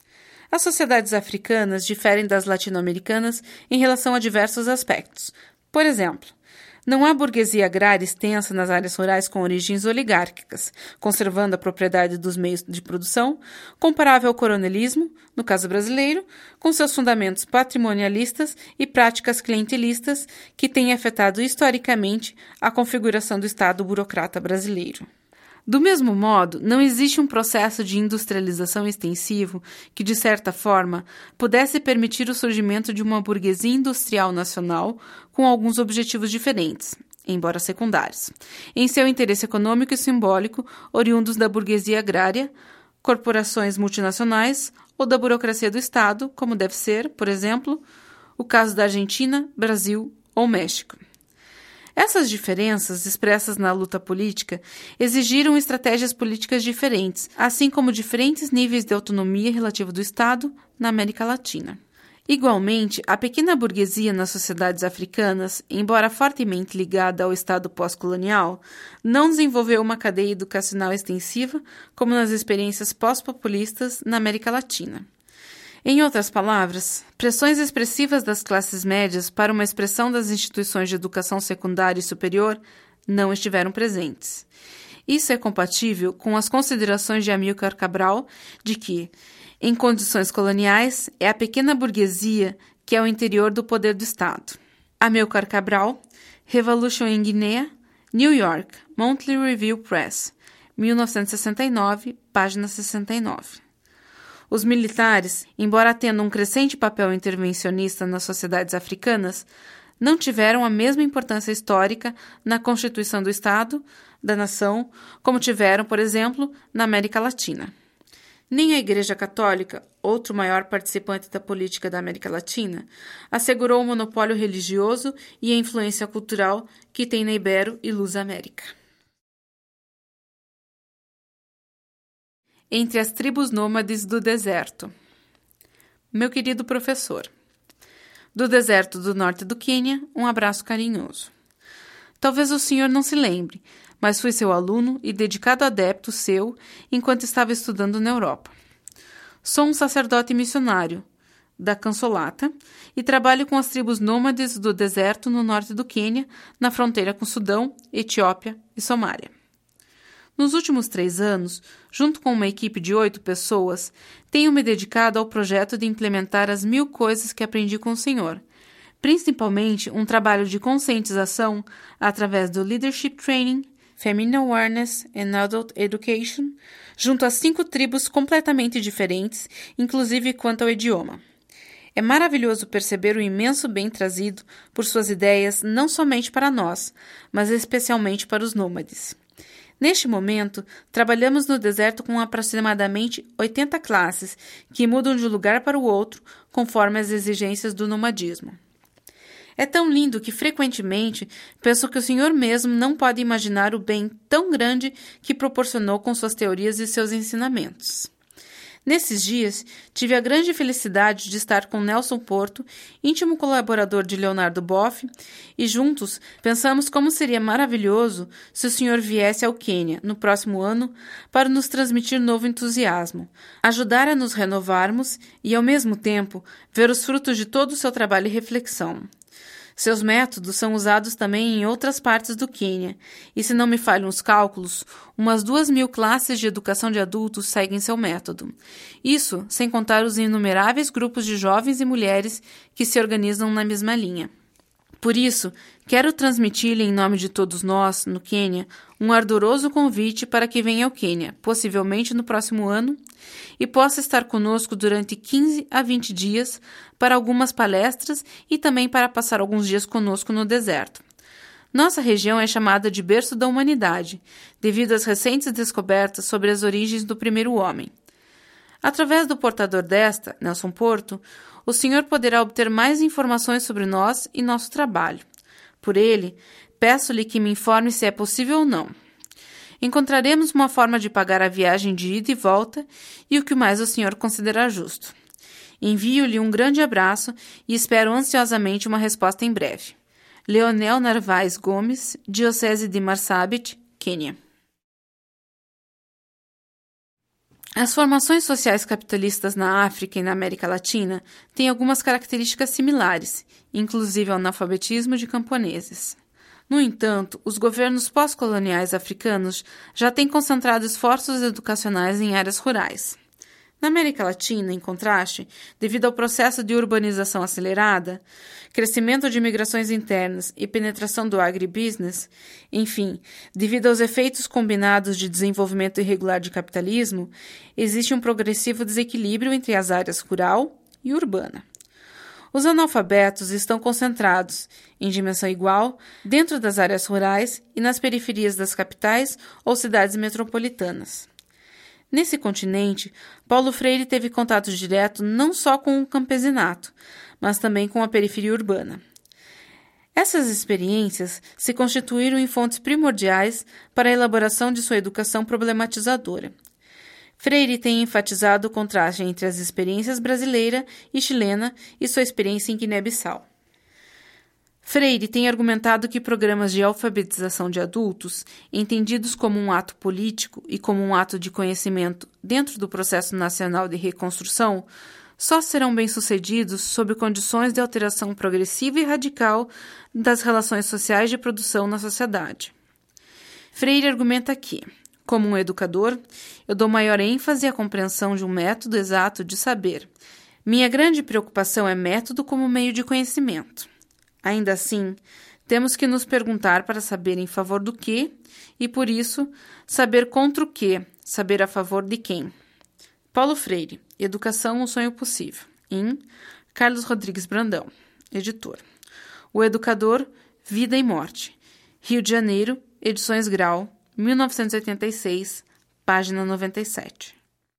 [SPEAKER 1] As sociedades africanas diferem das latino-americanas em relação a diversos aspectos. Por exemplo, não há burguesia agrária extensa nas áreas rurais com origens oligárquicas, conservando a propriedade dos meios de produção, comparável ao coronelismo, no caso brasileiro, com seus fundamentos patrimonialistas e práticas clientelistas que têm afetado historicamente a configuração do Estado burocrata brasileiro. Do mesmo modo, não existe um processo de industrialização extensivo que, de certa forma, pudesse permitir o surgimento de uma burguesia industrial nacional com alguns objetivos diferentes, embora secundários, em seu interesse econômico e simbólico, oriundos da burguesia agrária, corporações multinacionais ou da burocracia do Estado, como deve ser, por exemplo, o caso da Argentina, Brasil ou México. Essas diferenças, expressas na luta política, exigiram estratégias políticas diferentes, assim como diferentes níveis de autonomia relativa do Estado na América Latina. Igualmente, a pequena burguesia nas sociedades africanas, embora fortemente ligada ao Estado pós-colonial, não desenvolveu uma cadeia educacional extensiva como nas experiências pós-populistas na América Latina. Em outras palavras, pressões expressivas das classes médias para uma expressão das instituições de educação secundária e superior não estiveram presentes. Isso é compatível com as considerações de Amílcar Cabral de que, em condições coloniais, é a pequena burguesia que é o interior do poder do Estado. Amílcar Cabral, Revolution in Guinea, New York, Monthly Review Press, 1969, página 69. Os militares, embora tendo um crescente papel intervencionista nas sociedades africanas, não tiveram a mesma importância histórica na constituição do Estado, da nação, como tiveram, por exemplo, na América Latina. Nem a Igreja Católica, outro maior participante da política da América Latina, assegurou o monopólio religioso e a influência cultural que tem na Ibero e Luso-América. Entre as tribos nômades do deserto. Meu querido professor, do deserto do norte do Quênia, um abraço carinhoso. Talvez o senhor não se lembre, mas fui seu aluno e dedicado adepto seu enquanto estava estudando na Europa. Sou um sacerdote missionário da Consolata e trabalho com as tribos nômades do deserto no norte do Quênia, na fronteira com Sudão, Etiópia e Somália. Nos últimos 3 anos, junto com uma equipe de 8 pessoas, tenho me dedicado ao projeto de implementar as 1000 coisas que aprendi com o senhor, principalmente um trabalho de conscientização através do Leadership Training, Feminine Awareness and Adult Education, junto a 5 tribos completamente diferentes, inclusive quanto ao idioma. É maravilhoso perceber o imenso bem trazido por suas ideias não somente para nós, mas especialmente para os nômades. Neste momento, trabalhamos no deserto com aproximadamente 80 classes, que mudam de um lugar para o outro conforme as exigências do nomadismo. É tão lindo que, frequentemente, penso que o senhor mesmo não pode imaginar o bem tão grande que proporcionou com suas teorias e seus ensinamentos. Nesses dias, tive a grande felicidade de estar com Nelson Porto, íntimo colaborador de Leonardo Boff, e juntos pensamos como seria maravilhoso se o senhor viesse ao Quênia, no próximo ano, para nos transmitir novo entusiasmo, ajudar a nos renovarmos e, ao mesmo tempo, ver os frutos de todo o seu trabalho e reflexão. Seus métodos são usados também em outras partes do Quênia, e se não me falham os cálculos, umas 2.000 classes de educação de adultos seguem seu método. Isso sem contar os inumeráveis grupos de jovens e mulheres que se organizam na mesma linha. Por isso, quero transmitir-lhe em nome de todos nós, no Quênia, um ardoroso convite para que venha ao Quênia, possivelmente no próximo ano, e possa estar conosco durante 15 a 20 dias para algumas palestras e também para passar alguns dias conosco no deserto. Nossa região é chamada de berço da humanidade, devido às recentes descobertas sobre as origens do primeiro homem. Através do portador desta, Nelson Porto, o senhor poderá obter mais informações sobre nós e nosso trabalho. Por ele, peço-lhe que me informe se é possível ou não. Encontraremos uma forma de pagar a viagem de ida e volta e o que mais o senhor considerar justo. Envio-lhe um grande abraço e espero ansiosamente uma resposta em breve. Leonel Narvaez Gomes, Diocese de Marsabit, Quênia. As formações sociais capitalistas na África e na América Latina têm algumas características similares, inclusive o analfabetismo de camponeses. No entanto, os governos pós-coloniais africanos já têm concentrado esforços educacionais em áreas rurais. Na América Latina, em contraste, devido ao processo de urbanização acelerada, crescimento de migrações internas e penetração do agribusiness, enfim, devido aos efeitos combinados de desenvolvimento irregular de capitalismo, existe um progressivo desequilíbrio entre as áreas rural e urbana. Os analfabetos estão concentrados, em dimensão igual, dentro das áreas rurais e nas periferias das capitais ou cidades metropolitanas. Nesse continente, Paulo Freire teve contato direto não só com o campesinato, mas também com a periferia urbana. Essas experiências se constituíram em fontes primordiais para a elaboração de sua educação problematizadora. Freire tem enfatizado o contraste entre as experiências brasileira e chilena e sua experiência em Guiné-Bissau. Freire tem argumentado que programas de alfabetização de adultos, entendidos como um ato político e como um ato de conhecimento dentro do processo nacional de reconstrução, só serão bem-sucedidos sob condições de alteração progressiva e radical das relações sociais de produção na sociedade. Freire argumenta que, como um educador, eu dou maior ênfase à compreensão de um método exato de saber. Minha grande preocupação é método como meio de conhecimento. Ainda assim, temos que nos perguntar para saber em favor do que e, por isso, saber contra o que, saber a favor de quem. Paulo Freire, Educação, um sonho possível, em Carlos Rodrigues Brandão, editor. O Educador, Vida e Morte, Rio de Janeiro, Edições Grau, 1986, página 97.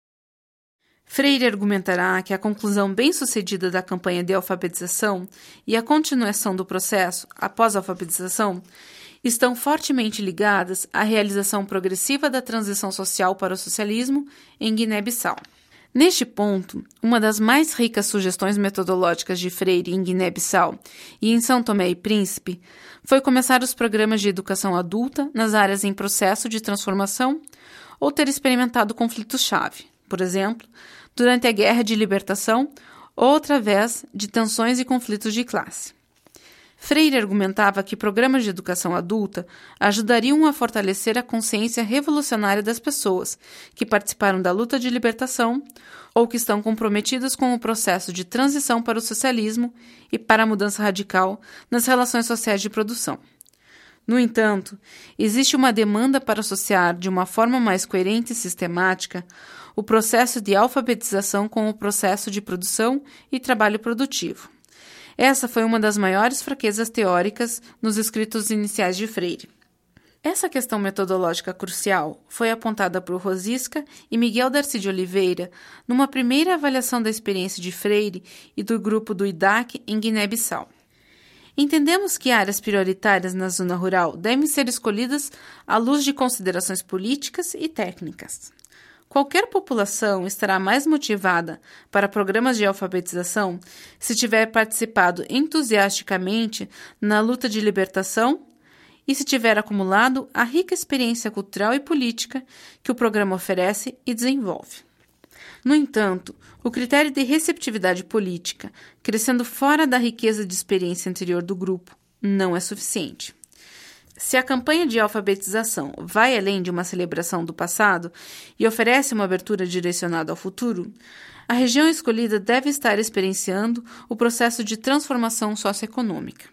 [SPEAKER 1] Freire argumentará que a conclusão bem-sucedida da campanha de alfabetização e a continuação do processo após a alfabetização estão fortemente ligadas à realização progressiva da transição social para o socialismo em Guiné-Bissau. Neste ponto, uma das mais ricas sugestões metodológicas de Freire em Guiné-Bissau e em São Tomé e Príncipe foi começar os programas de educação adulta nas áreas em processo de transformação ou ter experimentado conflitos-chave, por exemplo, durante a Guerra de Libertação ou através de tensões e conflitos de classe. Freire argumentava que programas de educação adulta ajudariam a fortalecer a consciência revolucionária das pessoas que participaram da luta de libertação ou que estão comprometidas com o processo de transição para o socialismo e para a mudança radical nas relações sociais de produção. No entanto, existe uma demanda para associar de uma forma mais coerente e sistemática o processo de alfabetização com o processo de produção e trabalho produtivo. Essa foi uma das maiores fraquezas teóricas nos escritos iniciais de Freire. Essa questão metodológica crucial foi apontada por Rosisca e Miguel Darcy de Oliveira numa primeira avaliação da experiência de Freire e do grupo do IDAC em Guiné-Bissau. Entendemos que áreas prioritárias na zona rural devem ser escolhidas à luz de considerações políticas e técnicas. Qualquer população estará mais motivada para programas de alfabetização se tiver participado entusiasticamente na luta de libertação e se tiver acumulado a rica experiência cultural e política que o programa oferece e desenvolve. No entanto, o critério de receptividade política, crescendo fora da riqueza de experiência anterior do grupo, não é suficiente. Se a campanha de alfabetização vai além de uma celebração do passado e oferece uma abertura direcionada ao futuro, a região escolhida deve estar experienciando o processo de transformação socioeconômica.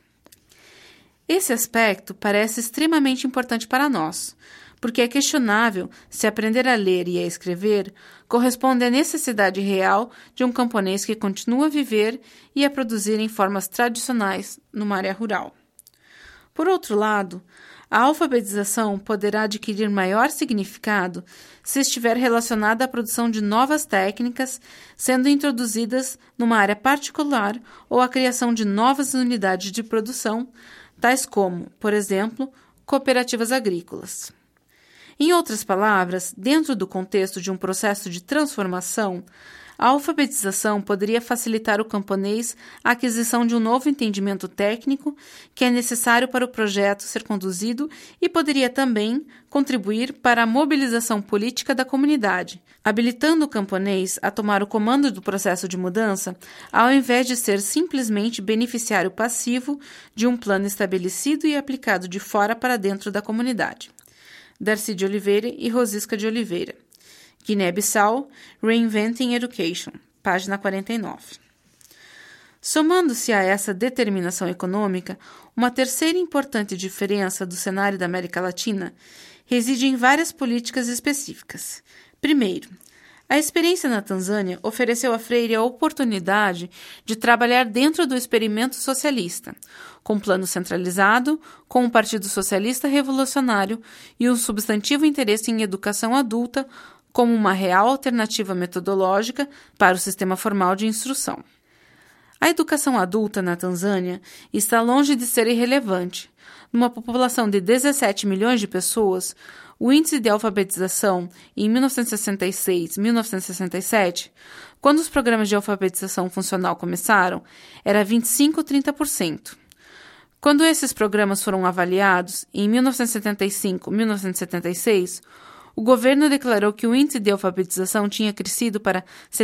[SPEAKER 1] Esse aspecto parece extremamente importante para nós, porque é questionável se aprender a ler e a escrever corresponde à necessidade real de um camponês que continua a viver e a produzir em formas tradicionais numa área rural. Por outro lado, a alfabetização poderá adquirir maior significado se estiver relacionada à produção de novas técnicas sendo introduzidas numa área particular ou à criação de novas unidades de produção, tais como, por exemplo, cooperativas agrícolas. Em outras palavras, dentro do contexto de um processo de transformação, A alfabetização poderia facilitar o camponês a aquisição de um novo entendimento técnico que é necessário para o projeto ser conduzido e poderia também contribuir para a mobilização política da comunidade, habilitando o camponês a tomar o comando do processo de mudança, ao invés de ser simplesmente beneficiário passivo de um plano estabelecido e aplicado de fora para dentro da comunidade. Darcy de Oliveira e Rosisca de Oliveira. Guiné-Bissau, Reinventing Education, página 49. Somando-se a essa determinação econômica, uma terceira importante diferença do cenário da América Latina reside em várias políticas específicas. Primeiro, a experiência na Tanzânia ofereceu a Freire a oportunidade de trabalhar dentro do experimento socialista, com um plano centralizado, com um Partido Socialista Revolucionário e um substantivo interesse em educação adulta como uma real alternativa metodológica para o sistema formal de instrução. A educação adulta na Tanzânia está longe de ser irrelevante. Numa população de 17 milhões de pessoas, o índice de alfabetização em 1966-1967, quando os programas de alfabetização funcional começaram, era 25-30%. Quando esses programas foram avaliados, em 1975-1976, o governo declarou que o índice de alfabetização tinha crescido para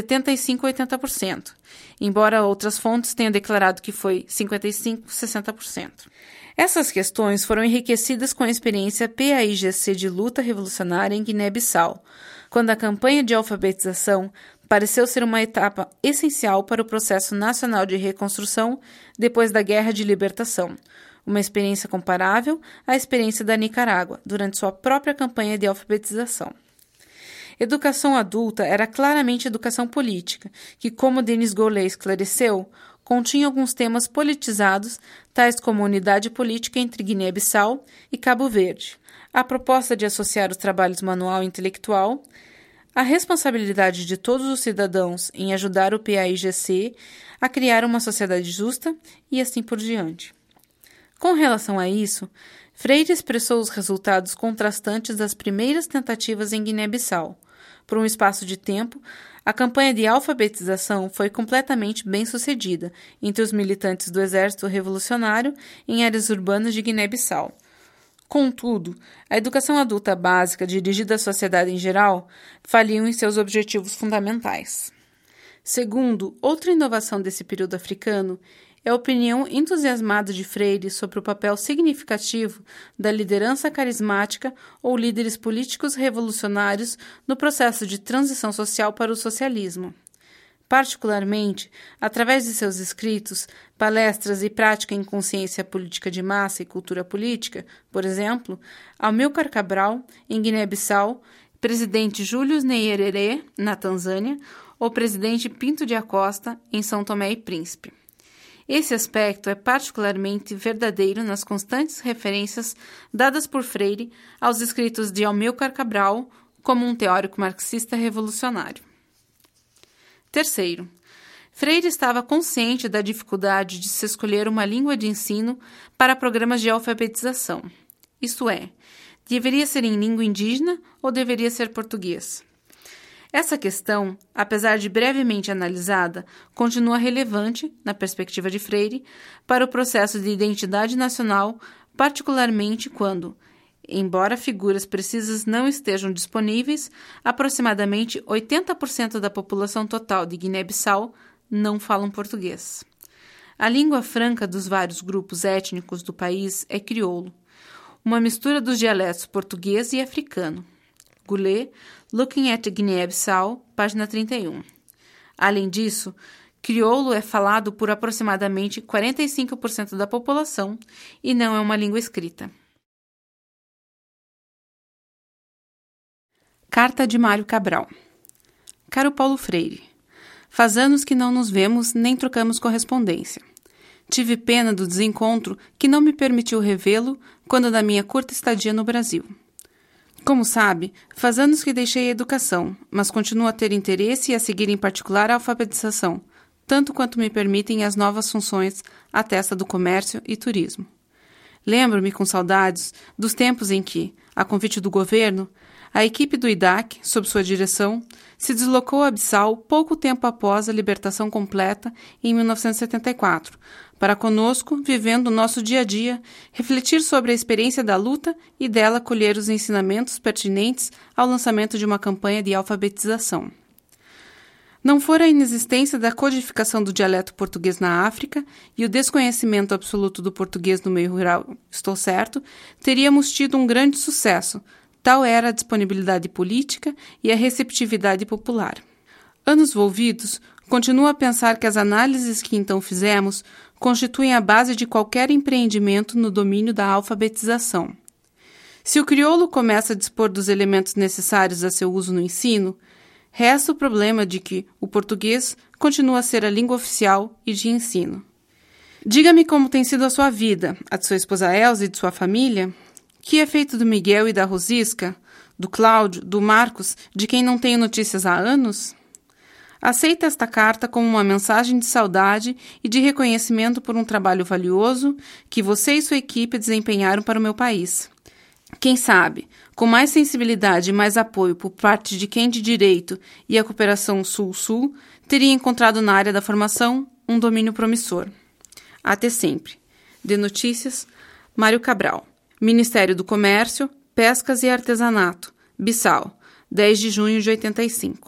[SPEAKER 1] 75-80%, embora outras fontes tenham declarado que foi 55-60%. Essas questões foram enriquecidas com a experiência PAIGC de luta revolucionária em Guiné-Bissau, quando a campanha de alfabetização pareceu ser uma etapa essencial para o processo nacional de reconstrução depois da Guerra de Libertação, uma experiência comparável à experiência da Nicarágua durante sua própria campanha de alfabetização. Educação adulta era claramente educação política, que, como Denis Goulet esclareceu, continha alguns temas politizados, tais como a unidade política entre Guiné-Bissau e Cabo Verde, a proposta de associar os trabalhos manual e intelectual, a responsabilidade de todos os cidadãos em ajudar o PAIGC a criar uma sociedade justa e assim por diante. Com relação a isso, Freire expressou os resultados contrastantes das primeiras tentativas em Guiné-Bissau. Por um espaço de tempo, a campanha de alfabetização foi completamente bem-sucedida entre os militantes do Exército Revolucionário em áreas urbanas de Guiné-Bissau. Contudo, a educação adulta básica dirigida à sociedade em geral faliu em seus objetivos fundamentais. Segundo, outra inovação desse período africano é a opinião entusiasmada de Freire sobre o papel significativo da liderança carismática ou líderes políticos revolucionários no processo de transição social para o socialismo. Particularmente, através de seus escritos, palestras e prática em consciência política de massa e cultura política, por exemplo, Amilcar Cabral, em Guiné-Bissau, presidente Julius Nyerere, na Tanzânia, ou presidente Pinto de Acosta, em São Tomé e Príncipe. Esse aspecto é particularmente verdadeiro nas constantes referências dadas por Freire aos escritos de Amilcar Cabral como um teórico marxista revolucionário. Terceiro, Freire estava consciente da dificuldade de se escolher uma língua de ensino para programas de alfabetização. Isto é, deveria ser em língua indígena ou deveria ser português? Essa questão, apesar de brevemente analisada, continua relevante, na perspectiva de Freire, para o processo de identidade nacional, particularmente quando, embora figuras precisas não estejam disponíveis, aproximadamente 80% da população total de Guiné-Bissau não falam português. A língua franca dos vários grupos étnicos do país é crioulo, uma mistura dos dialetos português e africano. Goulet, Looking at Guiné-Bissau, página 31. Além disso, crioulo é falado por aproximadamente 45% da população e não é uma língua escrita. Carta de Mário Cabral. Caro Paulo Freire, faz anos que não nos vemos nem trocamos correspondência. Tive pena do desencontro que não me permitiu revê-lo quando da minha curta estadia no Brasil. Como sabe, faz anos que deixei a educação, mas continuo a ter interesse e a seguir em particular a alfabetização, tanto quanto me permitem as novas funções à testa do comércio e turismo. Lembro-me com saudades dos tempos em que, a convite do governo, a equipe do IDAC, sob sua direção, se deslocou a Bissau pouco tempo após a libertação completa, em 1974, para conosco, vivendo o nosso dia a dia, refletir sobre a experiência da luta e dela colher os ensinamentos pertinentes ao lançamento de uma campanha de alfabetização. Não fora a inexistência da codificação do dialeto português na África e o desconhecimento absoluto do português no meio rural, estou certo, teríamos tido um grande sucesso. Tal era a disponibilidade política e a receptividade popular. Anos volvidos, continuo a pensar que as análises que então fizemos constituem a base de qualquer empreendimento no domínio da alfabetização. Se o crioulo começa a dispor dos elementos necessários a seu uso no ensino, resta o problema de que o português continua a ser a língua oficial e de ensino. Diga-me como tem sido a sua vida, a de sua esposa Elza e de sua família. Que é feito do Miguel e da Rosisca, do Cláudio, do Marcos, de quem não tenho notícias há anos? Aceita esta carta como uma mensagem de saudade e de reconhecimento por um trabalho valioso que você e sua equipe desempenharam para o meu país. Quem sabe, com mais sensibilidade e mais apoio por parte de quem de direito e a cooperação Sul-Sul, teria encontrado na área da formação um domínio promissor. Até sempre. De notícias, Mário Cabral. Ministério do Comércio, Pescas e Artesanato, Bissau, 10 de junho de 85.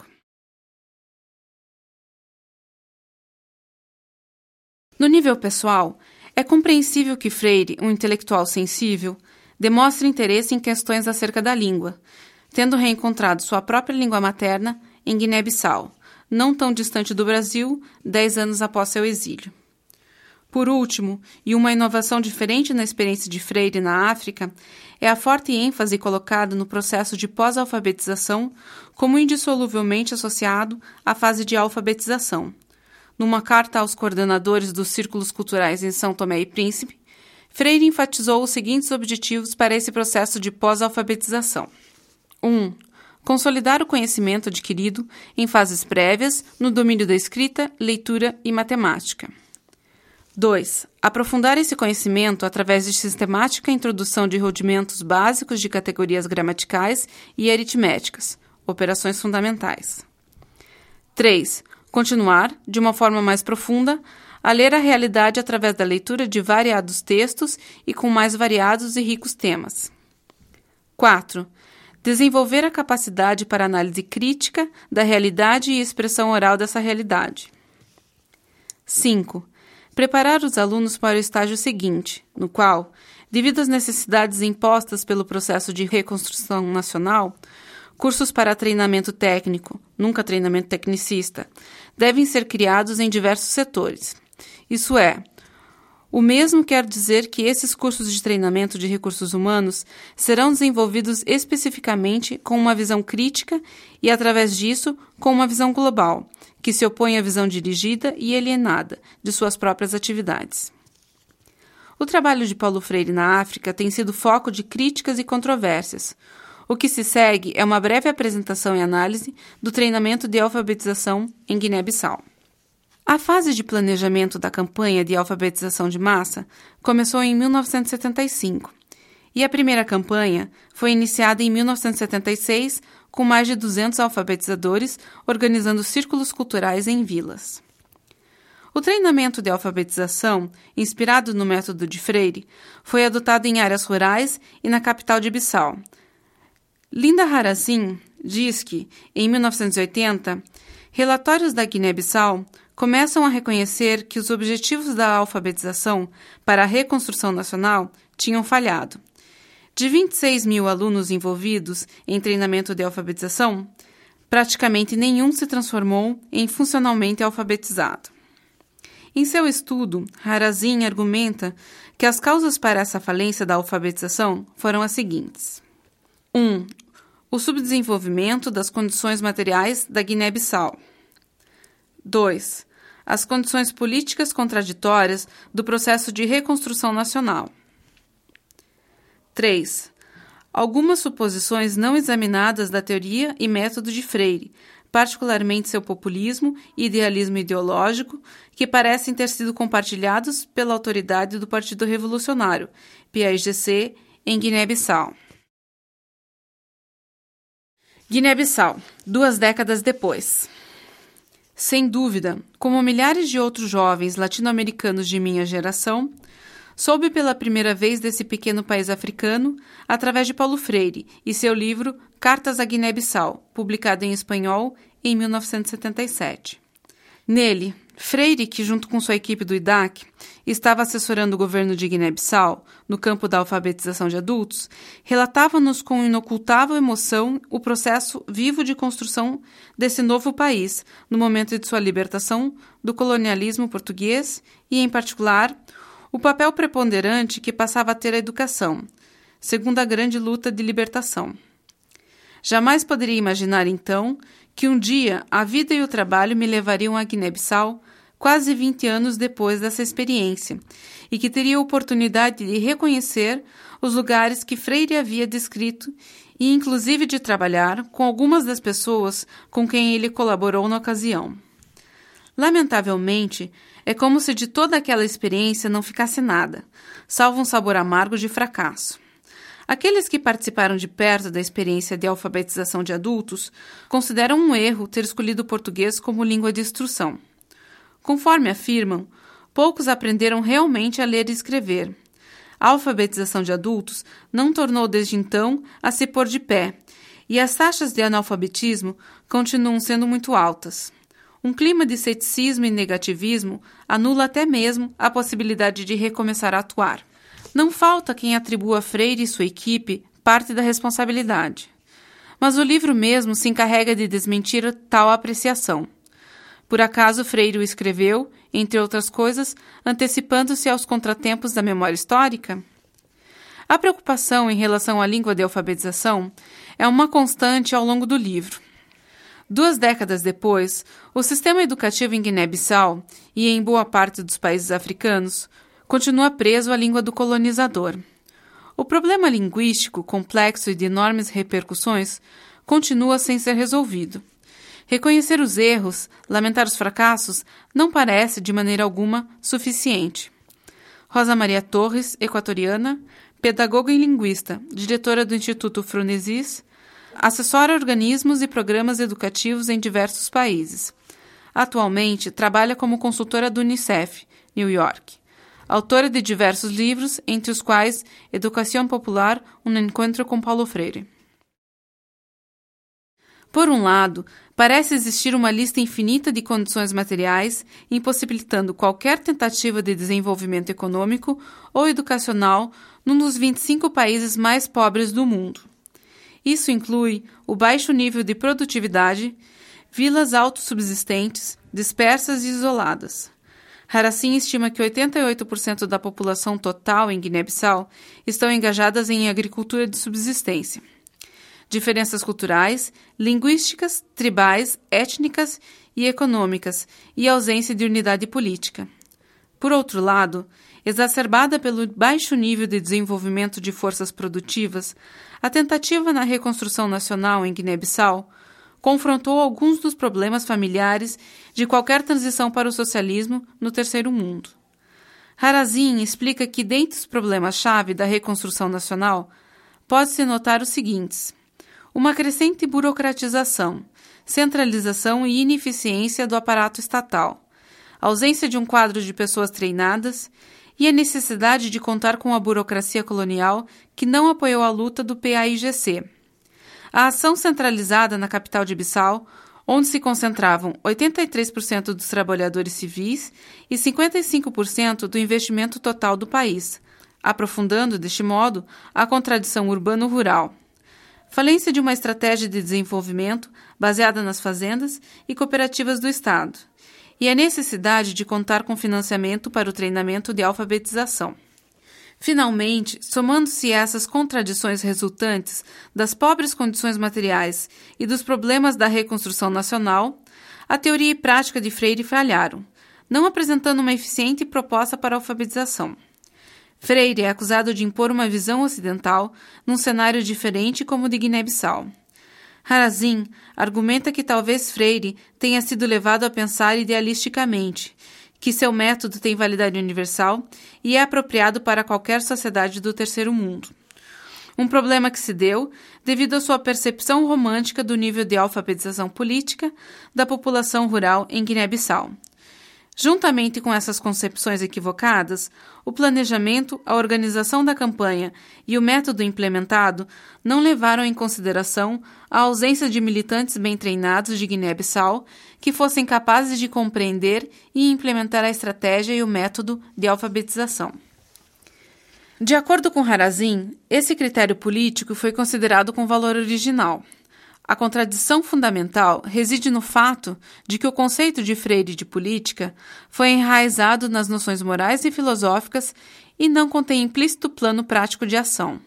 [SPEAKER 1] No nível pessoal, é compreensível que Freire, um intelectual sensível, demonstre interesse em questões acerca da língua, tendo reencontrado sua própria língua materna em Guiné-Bissau, não tão distante do Brasil, 10 anos após seu exílio. Por último, e uma inovação diferente na experiência de Freire na África, é a forte ênfase colocada no processo de pós-alfabetização como indissoluvelmente associado à fase de alfabetização. Numa carta aos coordenadores dos círculos culturais em São Tomé e Príncipe, Freire enfatizou os seguintes objetivos para esse processo de pós-alfabetização. 1. Consolidar o conhecimento adquirido em fases prévias no domínio da escrita, leitura e matemática. 2. Aprofundar esse conhecimento através de sistemática introdução de rudimentos básicos de categorias gramaticais e aritméticas, operações fundamentais. 3. Continuar, de uma forma mais profunda, a ler a realidade através da leitura de variados textos e com mais variados e ricos temas. 4. Desenvolver a capacidade para análise crítica da realidade e expressão oral dessa realidade. 5. Preparar os alunos para o estágio seguinte, no qual, devido às necessidades impostas pelo processo de reconstrução nacional, cursos para treinamento técnico, nunca treinamento tecnicista, devem ser criados em diversos setores. Isso é, o mesmo quer dizer que esses cursos de treinamento de recursos humanos serão desenvolvidos especificamente com uma visão crítica e, através disso, com uma visão global, que se opõe à visão dirigida e alienada de suas próprias atividades. O trabalho de Paulo Freire na África tem sido foco de críticas e controvérsias. O que se segue é uma breve apresentação e análise do treinamento de alfabetização em Guiné-Bissau. A fase de planejamento da campanha de alfabetização de massa começou em 1975 e a primeira campanha foi iniciada em 1976 com mais de 200 alfabetizadores organizando círculos culturais em vilas. O treinamento de alfabetização, inspirado no método de Freire, foi adotado em áreas rurais e na capital de Bissau. Linda Harazin diz que, em 1980, relatórios da Guiné-Bissau começam a reconhecer que os objetivos da alfabetização para a reconstrução nacional tinham falhado. De 26 mil alunos envolvidos em treinamento de alfabetização, praticamente nenhum se transformou em funcionalmente alfabetizado. Em seu estudo, Harazin argumenta que as causas para essa falência da alfabetização foram as seguintes. 1. O subdesenvolvimento das condições materiais da Guiné-Bissau. 2. As condições políticas contraditórias do processo de reconstrução nacional. 3. Algumas suposições não examinadas da teoria e método de Freire, particularmente seu populismo e idealismo ideológico, que parecem ter sido compartilhados pela autoridade do Partido Revolucionário, PAIGC, em Guiné-Bissau. Guiné-Bissau, 2 décadas depois. Sem dúvida, como milhares de outros jovens latino-americanos de minha geração, soube pela primeira vez desse pequeno país africano através de Paulo Freire e seu livro Cartas à Guiné-Bissau, publicado em espanhol em 1977. Nele, Freire, que junto com sua equipe do IDAC estava assessorando o governo de Guiné-Bissau no campo da alfabetização de adultos, relatava-nos com inocultável emoção o processo vivo de construção desse novo país no momento de sua libertação do colonialismo português e, em particular, o papel preponderante que passava a ter a educação, segundo a grande luta de libertação. Jamais poderia imaginar, então, que um dia a vida e o trabalho me levariam a Guiné-Bissau quase 20 anos depois dessa experiência, e que teria a oportunidade de reconhecer os lugares que Freire havia descrito e inclusive de trabalhar com algumas das pessoas com quem ele colaborou na ocasião. Lamentavelmente, é como se de toda aquela experiência não ficasse nada, salvo um sabor amargo de fracasso. Aqueles que participaram de perto da experiência de alfabetização de adultos consideram um erro ter escolhido o português como língua de instrução. Conforme afirmam, poucos aprenderam realmente a ler e escrever. A alfabetização de adultos não tornou desde então a se pôr de pé, e as taxas de analfabetismo continuam sendo muito altas. Um clima de ceticismo e negativismo anula até mesmo a possibilidade de recomeçar a atuar. Não falta quem atribua a Freire e sua equipe parte da responsabilidade. Mas o livro mesmo se encarrega de desmentir tal apreciação. Por acaso Freire o escreveu, entre outras coisas, antecipando-se aos contratempos da memória histórica? A preocupação em relação à língua de alfabetização é uma constante ao longo do livro. 2 décadas depois, o sistema educativo em Guiné-Bissau e em boa parte dos países africanos continua preso à língua do colonizador. O problema linguístico, complexo e de enormes repercussões, continua sem ser resolvido. Reconhecer os erros, lamentar os fracassos, não parece, de maneira alguma, suficiente. Rosa Maria Torres, equatoriana, pedagoga e linguista, diretora do Instituto Phronesis, assessora organismos e programas educativos em diversos países. Atualmente, trabalha como consultora do Unicef, New York. Autora de diversos livros, entre os quais Educação Popular, um encontro com Paulo Freire. Por um lado, parece existir uma lista infinita de condições materiais impossibilitando qualquer tentativa de desenvolvimento econômico ou educacional num dos 25 países mais pobres do mundo. Isso inclui o baixo nível de produtividade, vilas autossubsistentes, dispersas e isoladas. Haracim estima que 88% da população total em Guiné-Bissau estão engajadas em agricultura de subsistência. Diferenças culturais, linguísticas, tribais, étnicas e econômicas e ausência de unidade política. Por outro lado, exacerbada pelo baixo nível de desenvolvimento de forças produtivas, a tentativa na reconstrução nacional em Guiné-Bissau confrontou alguns dos problemas familiares de qualquer transição para o socialismo no Terceiro Mundo. Haracim explica que, dentre os problemas-chave da reconstrução nacional, pode-se notar os seguintes: uma crescente burocratização, centralização e ineficiência do aparato estatal, ausência de um quadro de pessoas treinadas e a necessidade de contar com a burocracia colonial que não apoiou a luta do PAIGC. A ação centralizada na capital de Bissau, onde se concentravam 83% dos trabalhadores civis e 55% do investimento total do país, aprofundando, deste modo, a contradição urbano-rural. Falência de uma estratégia de desenvolvimento baseada nas fazendas e cooperativas do Estado, e a necessidade de contar com financiamento para o treinamento de alfabetização. Finalmente, somando-se essas contradições resultantes das pobres condições materiais e dos problemas da reconstrução nacional, a teoria e prática de Freire falharam, não apresentando uma eficiente proposta para a alfabetização. Freire é acusado de impor uma visão ocidental num cenário diferente como o de Guiné-Bissau. Haracim argumenta que talvez Freire tenha sido levado a pensar idealisticamente, que seu método tem validade universal e é apropriado para qualquer sociedade do Terceiro Mundo. um problema que se deu devido à sua percepção romântica do nível de alfabetização política da população rural em Guiné-Bissau. Juntamente com essas concepções equivocadas, o planejamento, a organização da campanha e o método implementado não levaram em consideração a ausência de militantes bem treinados de Guiné-Bissau que fossem capazes de compreender e implementar a estratégia e o método de alfabetização. De acordo com Harazim, esse critério político foi considerado com valor original. A contradição fundamental reside no fato de que o conceito de Freire de política foi enraizado nas noções morais e filosóficas e não contém implícito plano prático de ação.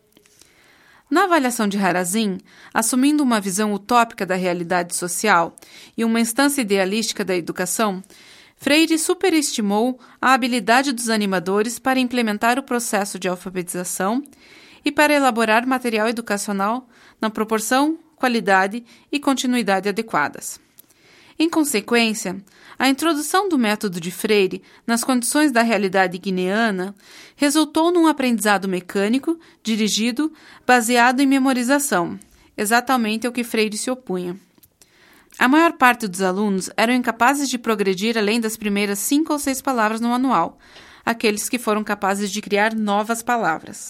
[SPEAKER 1] Na avaliação de Harazim, assumindo uma visão utópica da realidade social e uma instância idealística da educação, Freire superestimou a habilidade dos animadores para implementar o processo de alfabetização e para elaborar material educacional na proporção, qualidade e continuidade adequadas. Em consequência, a introdução do método de Freire nas condições da realidade guineana resultou num aprendizado mecânico, dirigido, baseado em memorização, exatamente ao que Freire se opunha. A maior parte dos alunos eram incapazes de progredir além das primeiras 5 ou 6 palavras no manual, aqueles que foram capazes de criar novas palavras.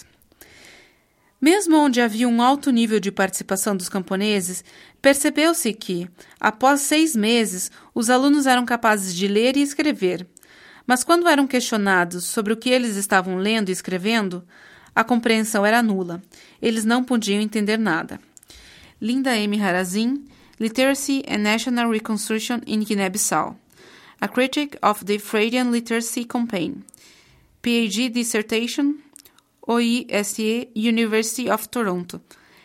[SPEAKER 1] Mesmo onde havia um alto nível de participação dos camponeses, percebeu-se que, após 6 meses, os alunos eram capazes de ler e escrever. Mas quando eram questionados sobre o que eles estavam lendo e escrevendo, a compreensão era nula. Eles não podiam entender nada. Linda M. Harazim, Literacy and National Reconstruction in Guinea-Bissau. A Critic of the Freirean Literacy Campaign. PhD Dissertation, OISE, University of Toronto,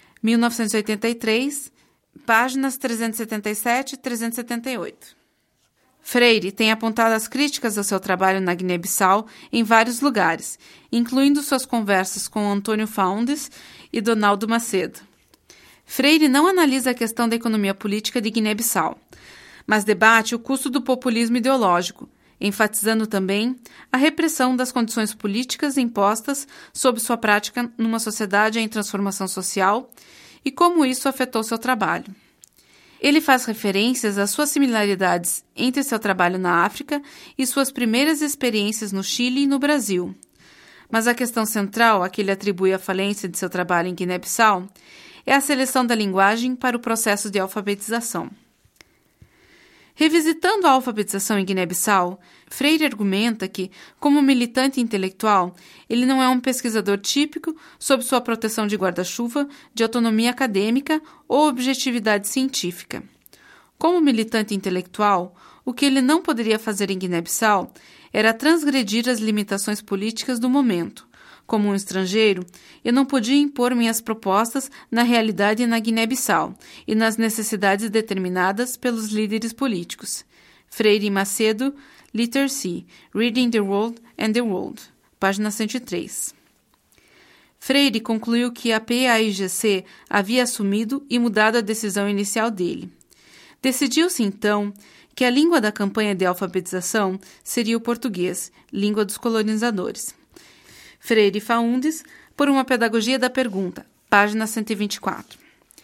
[SPEAKER 1] 1983, páginas 377 e 378. Freire tem apontado as críticas ao seu trabalho na Guiné-Bissau em vários lugares, incluindo suas conversas com Antônio Faundes e Donaldo Macedo. Freire não analisa a questão da economia política de Guiné-Bissau, mas debate o custo do populismo ideológico, enfatizando também a repressão das condições políticas impostas sob sua prática numa sociedade em transformação social e como isso afetou seu trabalho. Ele faz referências às suas similaridades entre seu trabalho na África e suas primeiras experiências no Chile e no Brasil. Mas a questão central a que ele atribui a falência de seu trabalho em Guiné-Bissau é a seleção da linguagem para o processo de alfabetização. Revisitando a alfabetização em Guiné-Bissau, Freire argumenta que, como militante intelectual, ele não é um pesquisador típico sob sua proteção de guarda-chuva, de autonomia acadêmica ou objetividade científica. Como militante intelectual, o que ele não poderia fazer em Guiné-Bissau era transgredir as limitações políticas do momento. Como um estrangeiro, eu não podia impor minhas propostas na realidade na Guiné-Bissau e nas necessidades determinadas pelos líderes políticos. Freire e Macedo, Literacy, Reading the World and the World, página 103. Freire concluiu que a PAIGC havia assumido e mudado a decisão inicial dele. Decidiu-se, então, que a língua da campanha de alfabetização seria o português, língua dos colonizadores. Freire e Faundes, por uma pedagogia da pergunta, página 124.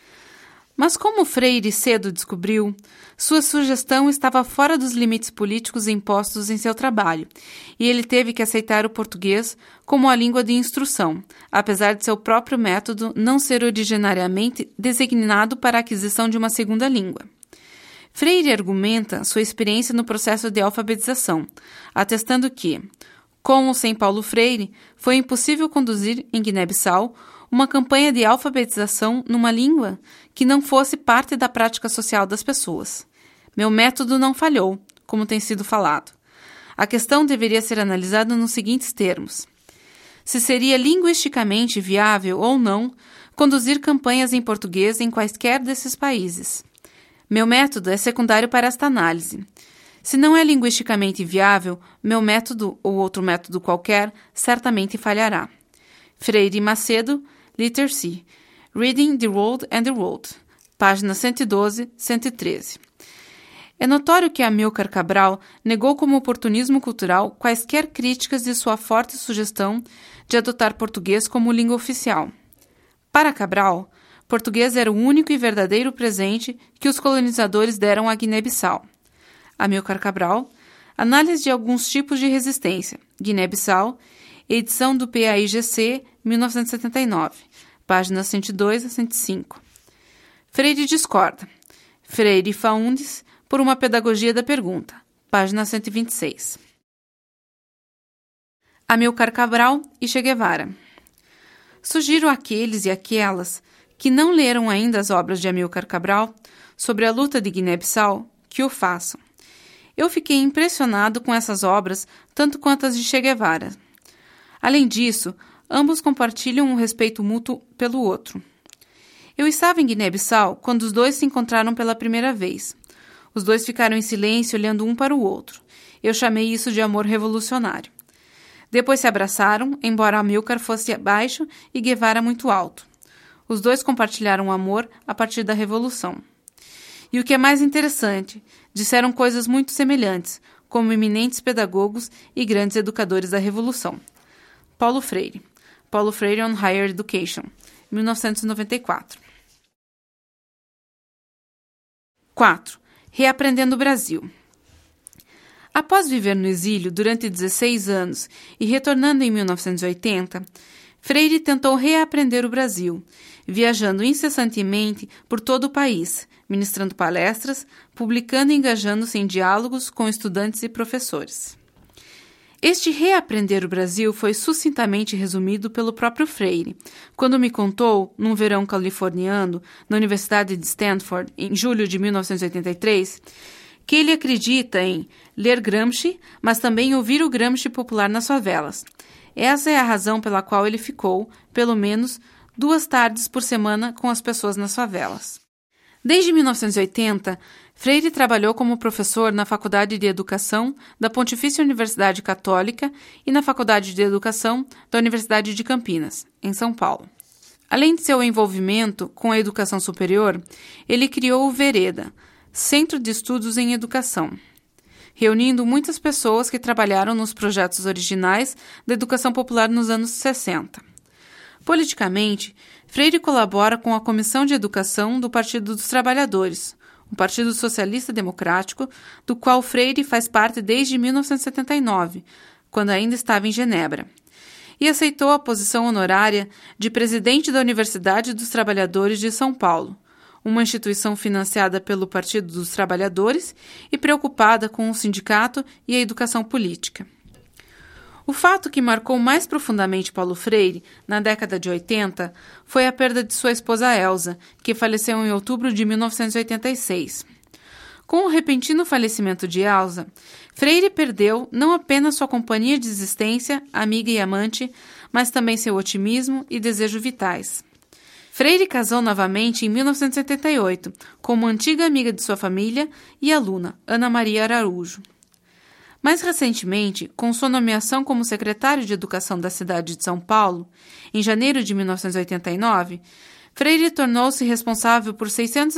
[SPEAKER 1] Mas como Freire cedo descobriu, sua sugestão estava fora dos limites políticos impostos em seu trabalho, e ele teve que aceitar o português como a língua de instrução, apesar de seu próprio método não ser originariamente designado para a aquisição de uma segunda língua. Freire argumenta sua experiência no processo de alfabetização, atestando que, com ou sem Paulo Freire, foi impossível conduzir, em Guiné-Bissau, uma campanha de alfabetização numa língua que não fosse parte da prática social das pessoas. Meu método não falhou, como tem sido falado. A questão deveria ser analisada nos seguintes termos. Se seria linguisticamente viável ou não conduzir campanhas em português em quaisquer desses países. Meu método é secundário para esta análise. Se não é linguisticamente viável, meu método ou outro método qualquer certamente falhará. Freire e Macedo, Literacy, Reading the World and the World, páginas 112, 113. É notório que Amílcar Cabral negou como oportunismo cultural quaisquer críticas de sua forte sugestão de adotar português como língua oficial. Para Cabral, português era o único e verdadeiro presente que os colonizadores deram à Guiné-Bissau. Amílcar Cabral, Análise de alguns tipos de resistência, Guiné-Bissau, edição do PAIGC, 1979, páginas 102 a 105. Freire discorda. Freire e Faundes, por uma pedagogia da pergunta, página 126. Amílcar Cabral e Che Guevara. Sugiro àqueles e aquelas que não leram ainda as obras de Amílcar Cabral sobre a luta de Guiné-Bissau que o façam. Eu fiquei impressionado com essas obras, tanto quanto as de Che Guevara. Além disso, ambos compartilham um respeito mútuo pelo outro. Eu estava em Guiné-Bissau quando os dois se encontraram pela primeira vez. Os dois ficaram em silêncio, olhando um para o outro. Eu chamei isso de amor revolucionário. Depois se abraçaram, embora Amílcar fosse baixo e Guevara muito alto. Os dois compartilharam o amor a partir da Revolução. E o que é mais interessante, disseram coisas muito semelhantes, como eminentes pedagogos e grandes educadores da Revolução. Paulo Freire. Paulo Freire on Higher Education, 1994. 4. Reaprendendo o Brasil. Após viver no exílio durante 16 anos e retornando em 1980, Freire tentou reaprender o Brasil, viajando incessantemente por todo o país, ministrando palestras, publicando e engajando-se em diálogos com estudantes e professores. Este reaprender o Brasil foi sucintamente resumido pelo próprio Freire, quando me contou, num verão californiano, na Universidade de Stanford, em julho de 1983, que ele acredita em ler Gramsci, mas também ouvir o Gramsci popular nas favelas. Essa é a razão pela qual ele ficou, pelo menos, 2 tardes por semana com as pessoas nas favelas. Desde 1980, Freire trabalhou como professor na Faculdade de Educação da Pontifícia Universidade Católica e na Faculdade de Educação da Universidade de Campinas, em São Paulo. Além de seu envolvimento com a educação superior, ele criou o Vereda, Centro de Estudos em Educação, reunindo muitas pessoas que trabalharam nos projetos originais da educação popular nos anos 60. Politicamente, Freire colabora com a Comissão de Educação do Partido dos Trabalhadores, um partido socialista democrático, do qual Freire faz parte desde 1979, quando ainda estava em Genebra, e aceitou a posição honorária de presidente da Universidade dos Trabalhadores de São Paulo, uma instituição financiada pelo Partido dos Trabalhadores e preocupada com o sindicato e a educação política. O fato que marcou mais profundamente Paulo Freire, na década de 80, foi a perda de sua esposa Elza, que faleceu em outubro de 1986. Com o repentino falecimento de Elza, Freire perdeu não apenas sua companhia de existência, amiga e amante, mas também seu otimismo e desejo vitais. Freire casou novamente em 1978, com uma antiga amiga de sua família e aluna, Ana Maria Araújo. Mais recentemente, com sua nomeação como secretário de Educação da cidade de São Paulo, em janeiro de 1989, Freire tornou-se responsável por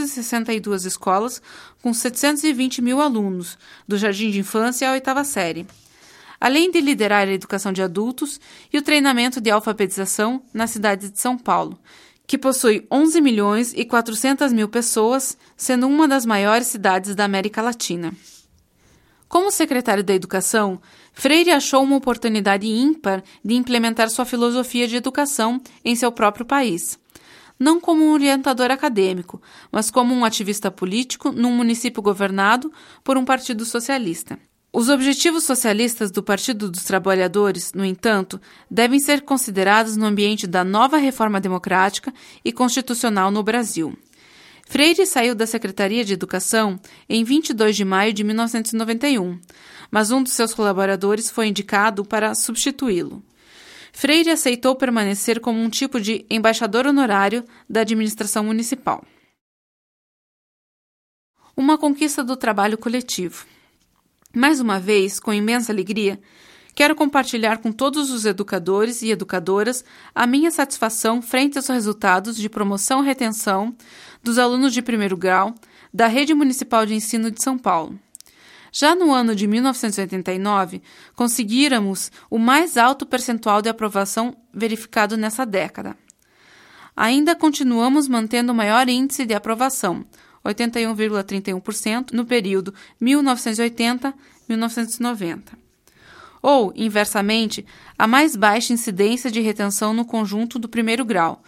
[SPEAKER 1] 662 escolas com 720 mil alunos, do jardim de infância à 8ª série, além de liderar a educação de adultos e o treinamento de alfabetização na cidade de São Paulo, que possui 11 milhões e 400 mil pessoas, sendo uma das maiores cidades da América Latina. Como secretário da Educação, Freire achou uma oportunidade ímpar de implementar sua filosofia de educação em seu próprio país, não como um orientador acadêmico, mas como um ativista político num município governado por um partido socialista. Os objetivos socialistas do Partido dos Trabalhadores, no entanto, devem ser considerados no ambiente da nova reforma democrática e constitucional no Brasil. Freire saiu da Secretaria de Educação em 22 de maio de 1991, mas um dos seus colaboradores foi indicado para substituí-lo. Freire aceitou permanecer como um tipo de embaixador honorário da administração municipal. Uma conquista do trabalho coletivo. Mais uma vez, com imensa alegria, quero compartilhar com todos os educadores e educadoras a minha satisfação frente aos resultados de promoção e retenção dos alunos de 1º grau da Rede Municipal de Ensino de São Paulo. Já no ano de 1989, conseguíramos o mais alto percentual de aprovação verificado nessa década. ainda continuamos mantendo o maior índice de aprovação, 81,31% no período 1980-1990. Ou, inversamente, a mais baixa incidência de retenção no conjunto do primeiro grau,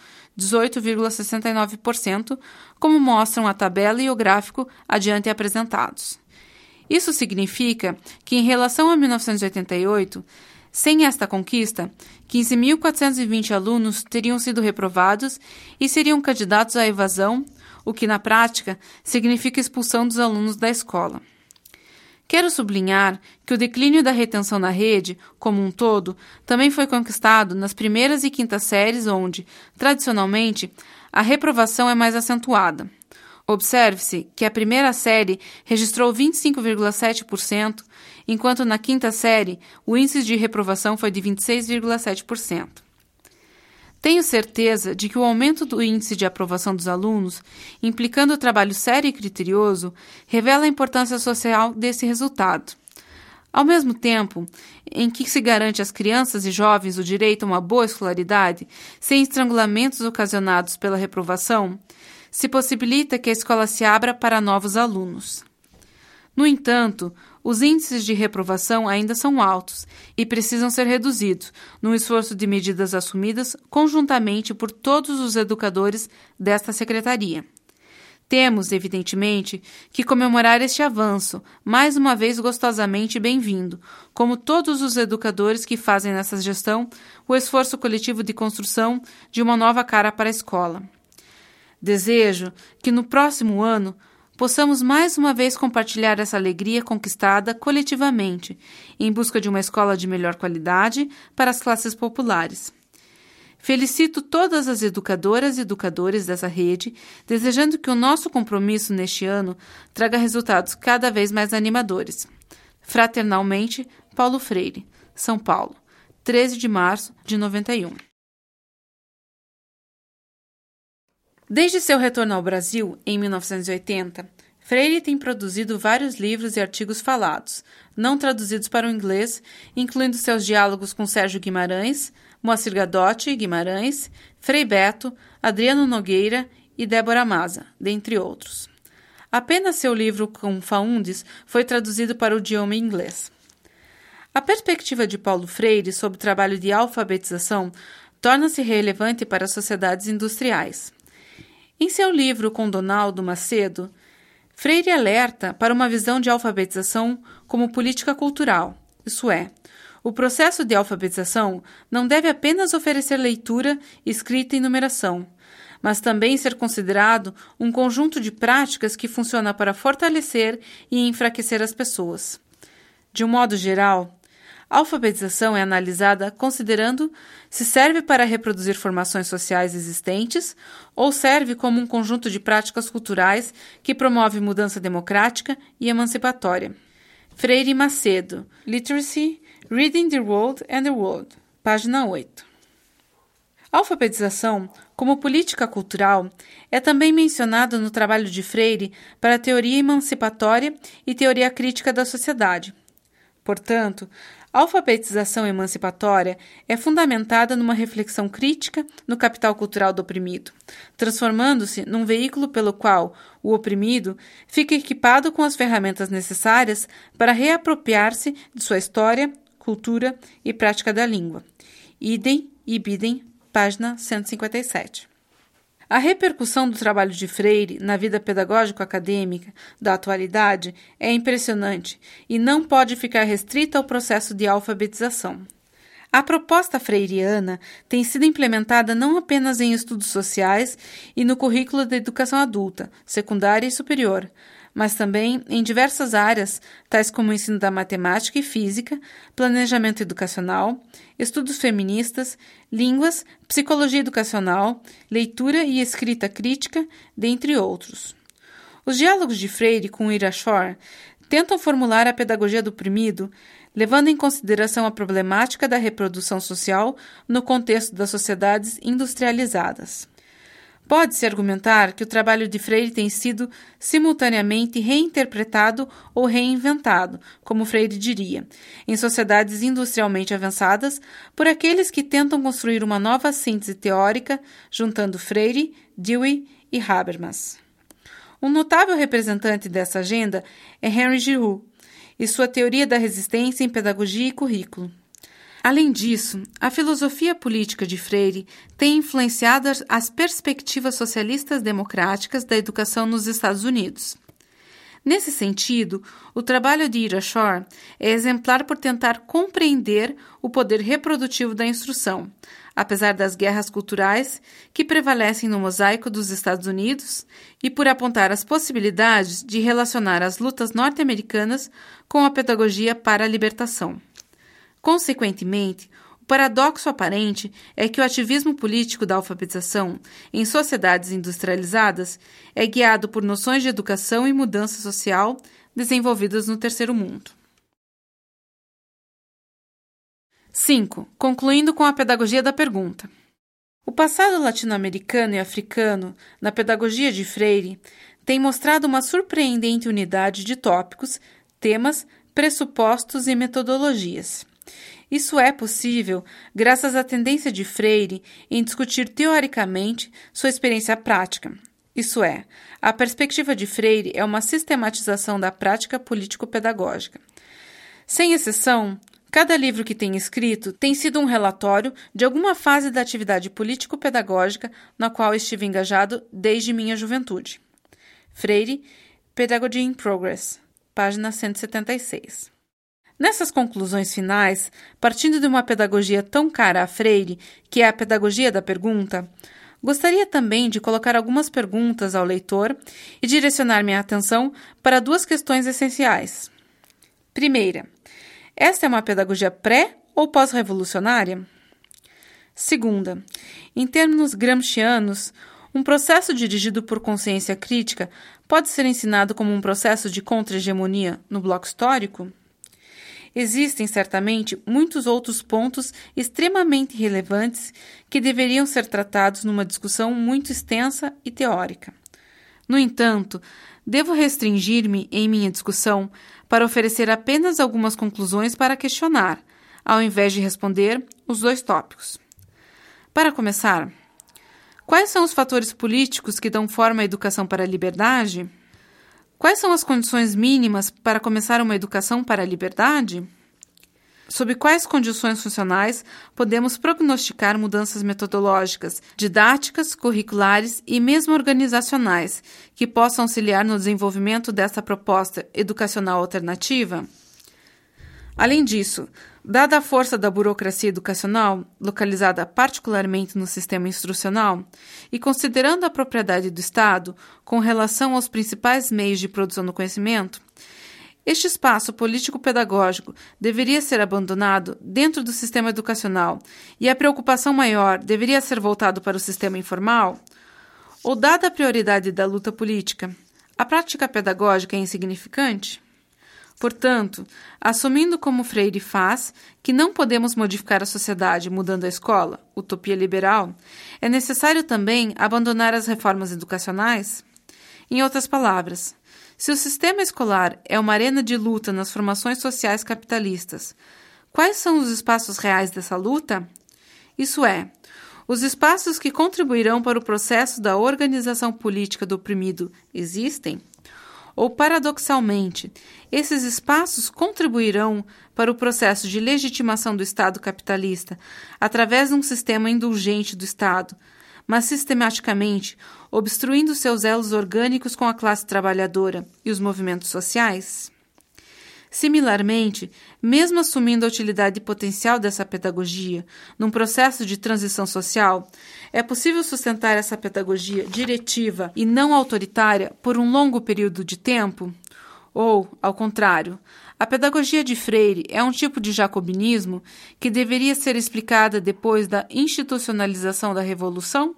[SPEAKER 1] 18,69%, como mostram a tabela e o gráfico adiante apresentados. Isso significa que, em relação a 1988, sem esta conquista, 15.420 alunos teriam sido reprovados e seriam candidatos à evasão, o que, na prática, significa expulsão dos alunos da escola. Quero sublinhar que o declínio da retenção na rede, como um todo, também foi conquistado nas primeiras e quintas séries onde, tradicionalmente, a reprovação é mais acentuada. Observe-se que a primeira série registrou 25,7%, enquanto na quinta série o índice de reprovação foi de 26,7%. Tenho certeza de que o aumento do índice de aprovação dos alunos, implicando o trabalho sério e criterioso, revela a importância social desse resultado. Ao mesmo tempo em que se garante às crianças e jovens o direito a uma boa escolaridade, sem estrangulamentos ocasionados pela reprovação, se possibilita que a escola se abra para novos alunos. No entanto, os índices de reprovação ainda são altos e precisam ser reduzidos, num esforço de medidas assumidas conjuntamente por todos os educadores desta secretaria. Temos, evidentemente, que comemorar este avanço, mais uma vez gostosamente bem-vindo, como todos os educadores que fazem nessa gestão o esforço coletivo de construção de uma nova cara para a escola. Desejo que no próximo ano possamos mais uma vez compartilhar essa alegria conquistada coletivamente, em busca de uma escola de melhor qualidade para as classes populares. Felicito todas as educadoras e educadores dessa rede, desejando que o nosso compromisso neste ano traga resultados cada vez mais animadores. Fraternalmente, Paulo Freire, São Paulo, 13 de março de 91. Desde seu retorno ao Brasil, em 1980, Freire tem produzido vários livros e artigos falados, não traduzidos para o inglês, incluindo seus diálogos com Sérgio Guimarães, Moacir Gadotti Guimarães, Frei Beto, Adriano Nogueira e Débora Maza, dentre outros. Apenas seu livro com Faundes foi traduzido para o idioma inglês. A perspectiva de Paulo Freire sobre o trabalho de alfabetização torna-se relevante para as sociedades industriais. Em seu livro com Donaldo Macedo, Freire alerta para uma visão de alfabetização como política cultural, isso é, o processo de alfabetização não deve apenas oferecer leitura, escrita e numeração, mas também ser considerado um conjunto de práticas que funciona para fortalecer e enfraquecer as pessoas. De um modo geral, a alfabetização é analisada considerando se serve para reproduzir formações sociais existentes ou serve como um conjunto de práticas culturais que promove mudança democrática e emancipatória. Freire e Macedo, Literacy, Reading the World and the World, página 8. A alfabetização, como política cultural, é também mencionada no trabalho de Freire para a teoria emancipatória e teoria crítica da sociedade. Portanto, a alfabetização emancipatória é fundamentada numa reflexão crítica no capital cultural do oprimido, transformando-se num veículo pelo qual o oprimido fica equipado com as ferramentas necessárias para reapropriar-se de sua história, cultura e prática da língua. Idem e Bidem, página 157. A repercussão do trabalho de Freire na vida pedagógico-acadêmica da atualidade é impressionante e não pode ficar restrita ao processo de alfabetização. A proposta freiriana tem sido implementada não apenas em estudos sociais e no currículo da educação adulta, secundária e superior, mas também em diversas áreas, tais como o ensino da matemática e física, planejamento educacional, estudos feministas, línguas, psicologia educacional, leitura e escrita crítica, dentre outros. Os diálogos de Freire com Ira Shore tentam formular a pedagogia do oprimido, levando em consideração a problemática da reprodução social no contexto das sociedades industrializadas. Pode-se argumentar que o trabalho de Freire tem sido simultaneamente reinterpretado ou reinventado, como Freire diria, em sociedades industrialmente avançadas, por aqueles que tentam construir uma nova síntese teórica, juntando Freire, Dewey e Habermas. Um notável representante dessa agenda é Henry Giroux e sua teoria da resistência em pedagogia e currículo. Além disso, a filosofia política de Freire tem influenciado as perspectivas socialistas democráticas da educação nos Estados Unidos. Nesse sentido, o trabalho de Ira Shore é exemplar por tentar compreender o poder reprodutivo da instrução, apesar das guerras culturais que prevalecem no mosaico dos Estados Unidos e por apontar as possibilidades de relacionar as lutas norte-americanas com a pedagogia para a libertação. Consequentemente, o paradoxo aparente é que o ativismo político da alfabetização em sociedades industrializadas é guiado por noções de educação e mudança social desenvolvidas no terceiro mundo. 5. Concluindo com a pedagogia da pergunta. O passado latino-americano e africano na pedagogia de Freire tem mostrado uma surpreendente unidade de tópicos, temas, pressupostos e metodologias. Isso é possível graças à tendência de Freire em discutir teoricamente sua experiência prática. Isso é, a perspectiva de Freire é uma sistematização da prática político-pedagógica. Sem exceção, cada livro que tem escrito tem sido um relatório de alguma fase da atividade político-pedagógica na qual estive engajado desde minha juventude. Freire, Pedagogy in Progress, página 176. Nessas conclusões finais, partindo de uma pedagogia tão cara a Freire, que é a pedagogia da pergunta, gostaria também de colocar algumas perguntas ao leitor e direcionar minha atenção para duas questões essenciais. Primeira, esta é uma pedagogia pré- ou pós-revolucionária? Segunda, em termos gramscianos, um processo dirigido por consciência crítica pode ser ensinado como um processo de contra-hegemonia no bloco histórico? Existem, certamente, muitos outros pontos extremamente relevantes que deveriam ser tratados numa discussão muito extensa e teórica. No entanto, devo restringir-me em minha discussão para oferecer apenas algumas conclusões para questionar, ao invés de responder os dois tópicos. Para começar, quais são os fatores políticos que dão forma à educação para a liberdade? Quais são as condições mínimas para começar uma educação para a liberdade? Sob quais condições funcionais podemos prognosticar mudanças metodológicas, didáticas, curriculares e mesmo organizacionais que possam auxiliar no desenvolvimento dessa proposta educacional alternativa? Além disso, dada a força da burocracia educacional, localizada particularmente no sistema instrucional, e considerando a propriedade do Estado com relação aos principais meios de produção do conhecimento, este espaço político-pedagógico deveria ser abandonado dentro do sistema educacional e a preocupação maior deveria ser voltada para o sistema informal? Ou, dada a prioridade da luta política, a prática pedagógica é insignificante? Portanto, assumindo como Freire faz que não podemos modificar a sociedade mudando a escola, utopia liberal, é necessário também abandonar as reformas educacionais? Em outras palavras, se o sistema escolar é uma arena de luta nas formações sociais capitalistas, quais são os espaços reais dessa luta? Isso é, os espaços que contribuirão para o processo da organização política do oprimido existem? Ou, paradoxalmente, esses espaços contribuirão para o processo de legitimação do Estado capitalista através de um sistema indulgente do Estado, mas sistematicamente obstruindo seus elos orgânicos com a classe trabalhadora e os movimentos sociais? Similarmente, mesmo assumindo a utilidade potencial dessa pedagogia num processo de transição social, é possível sustentar essa pedagogia diretiva e não autoritária por um longo período de tempo? Ou, ao contrário, a pedagogia de Freire é um tipo de jacobinismo que deveria ser explicada depois da institucionalização da Revolução?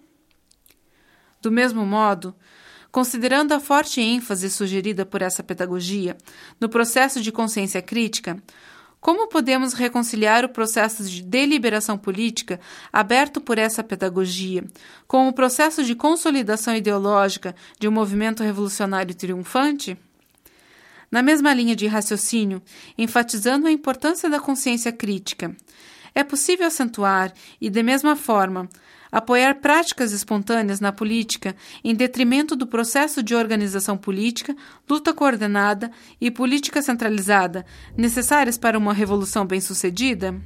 [SPEAKER 1] Do mesmo modo, considerando a forte ênfase sugerida por essa pedagogia no processo de consciência crítica, Como podemos reconciliar o processo de deliberação política aberto por essa pedagogia com o processo de consolidação ideológica de um movimento revolucionário triunfante? Na mesma linha de raciocínio, enfatizando a importância da consciência crítica, é possível acentuar e, de mesma forma, apoiar práticas espontâneas na política em detrimento do processo de organização política, luta coordenada e política centralizada necessárias para uma revolução bem-sucedida?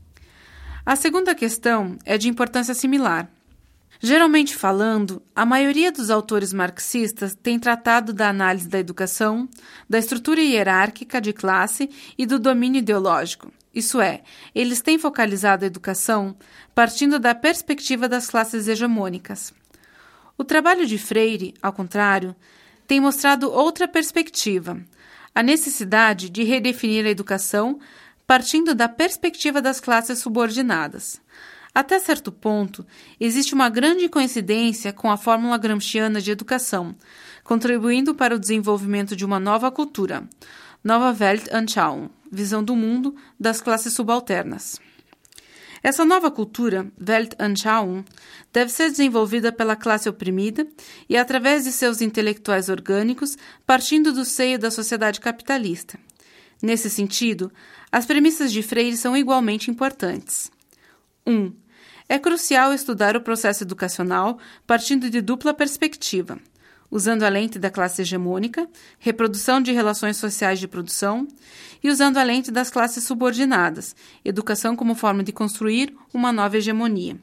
[SPEAKER 1] A segunda questão é de importância similar. Geralmente falando, a maioria dos autores marxistas tem tratado da análise da educação, da estrutura hierárquica de classe e do domínio ideológico. Isso é, eles têm focalizado a educação partindo da perspectiva das classes hegemônicas. O trabalho de Freire, ao contrário, tem mostrado outra perspectiva, a necessidade de redefinir a educação partindo da perspectiva das classes subordinadas. Até certo ponto, existe uma grande coincidência com a fórmula gramsciana de educação, contribuindo para o desenvolvimento de uma nova cultura, nova Weltanschauung, visão do mundo das classes subalternas. Essa nova cultura, Weltanschauung, deve ser desenvolvida pela classe oprimida e através de seus intelectuais orgânicos, partindo do seio da sociedade capitalista. Nesse sentido, as premissas de Freire são igualmente importantes. 1. É crucial estudar o processo educacional partindo de dupla perspectiva, usando a lente da classe hegemônica, reprodução de relações sociais de produção, e usando a lente das classes subordinadas, educação como forma de construir uma nova hegemonia.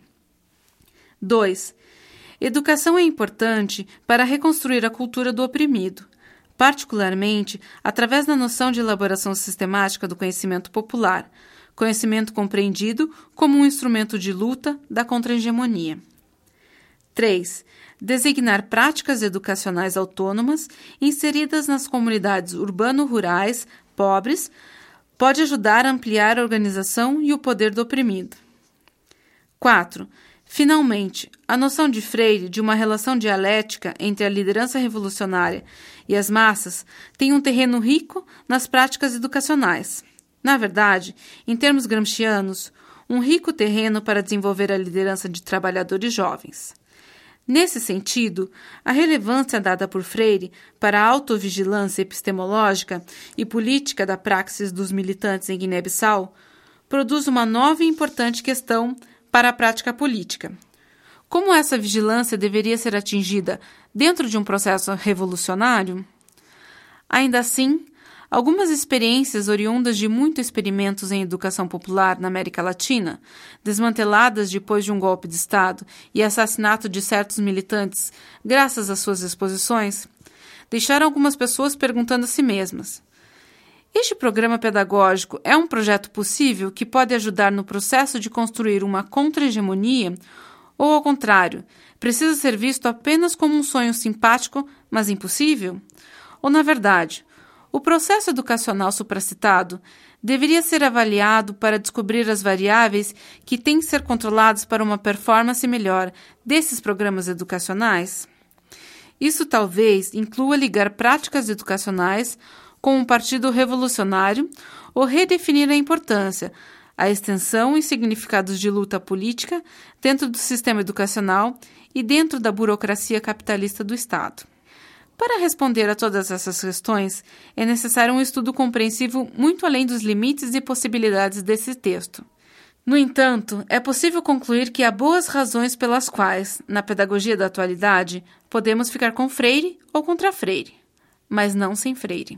[SPEAKER 1] 2. Educação é importante para reconstruir a cultura do oprimido, particularmente através da noção de elaboração sistemática do conhecimento popular, conhecimento compreendido como um instrumento de luta da contra-hegemonia. 3. Designar práticas educacionais autônomas inseridas nas comunidades urbano-rurais pobres pode ajudar a ampliar a organização e o poder do oprimido. 4. Finalmente, a noção de Freire de uma relação dialética entre a liderança revolucionária e as massas tem um terreno rico nas práticas educacionais. Na verdade, em termos gramscianos, um rico terreno para desenvolver a liderança de trabalhadores jovens. Nesse sentido, a relevância dada por Freire para a autovigilância epistemológica e política da praxis dos militantes em Guiné-Bissau produz uma nova e importante questão para a prática política. Como essa vigilância deveria ser atingida dentro de um processo revolucionário? Ainda assim, algumas experiências oriundas de muitos experimentos em educação popular na América Latina, desmanteladas depois de um golpe de Estado e assassinato de certos militantes graças às suas exposições, deixaram algumas pessoas perguntando a si mesmas: este programa pedagógico é um projeto possível que pode ajudar no processo de construir uma contra-hegemonia? Ou, ao contrário, precisa ser visto apenas como um sonho simpático, mas impossível? Ou, na verdade, o processo educacional supracitado deveria ser avaliado para descobrir as variáveis que têm que ser controladas para uma performance melhor desses programas educacionais? Isso talvez inclua ligar práticas educacionais com um partido revolucionário ou redefinir a importância, a extensão e significados de luta política dentro do sistema educacional e dentro da burocracia capitalista do Estado. Para responder a todas essas questões, é necessário um estudo compreensivo muito além dos limites e possibilidades desse texto. No entanto, é possível concluir que há boas razões pelas quais, na pedagogia da atualidade, podemos ficar com Freire ou contra Freire, mas não sem Freire.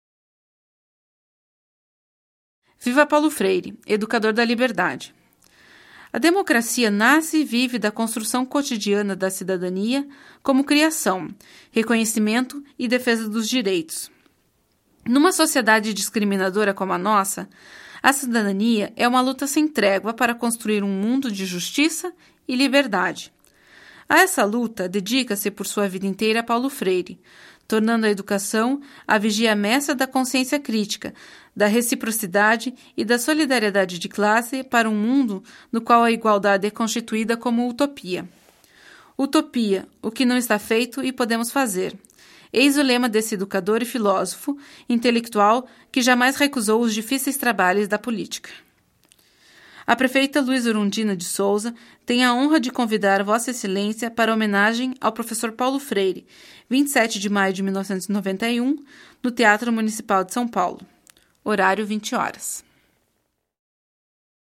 [SPEAKER 1] Viva Paulo Freire, educador da liberdade. A democracia nasce e vive da construção cotidiana da cidadania como criação, reconhecimento e defesa dos direitos. Numa sociedade discriminadora como a nossa, a cidadania é uma luta sem trégua para construir um mundo de justiça e liberdade. A essa luta dedica-se por sua vida inteira Paulo Freire, tornando a educação a vigia mestra da consciência crítica, da reciprocidade e da solidariedade de classe para um mundo no qual a igualdade é constituída como utopia. Utopia, o que não está feito e podemos fazer. Eis o lema desse educador e filósofo, intelectual, que jamais recusou os difíceis trabalhos da política. A prefeita Luísa Urundina de Souza tem a honra de convidar Vossa Excelência para homenagem ao professor Paulo Freire, 27 de maio de 1991, no Teatro Municipal de São Paulo. Horário 20 horas.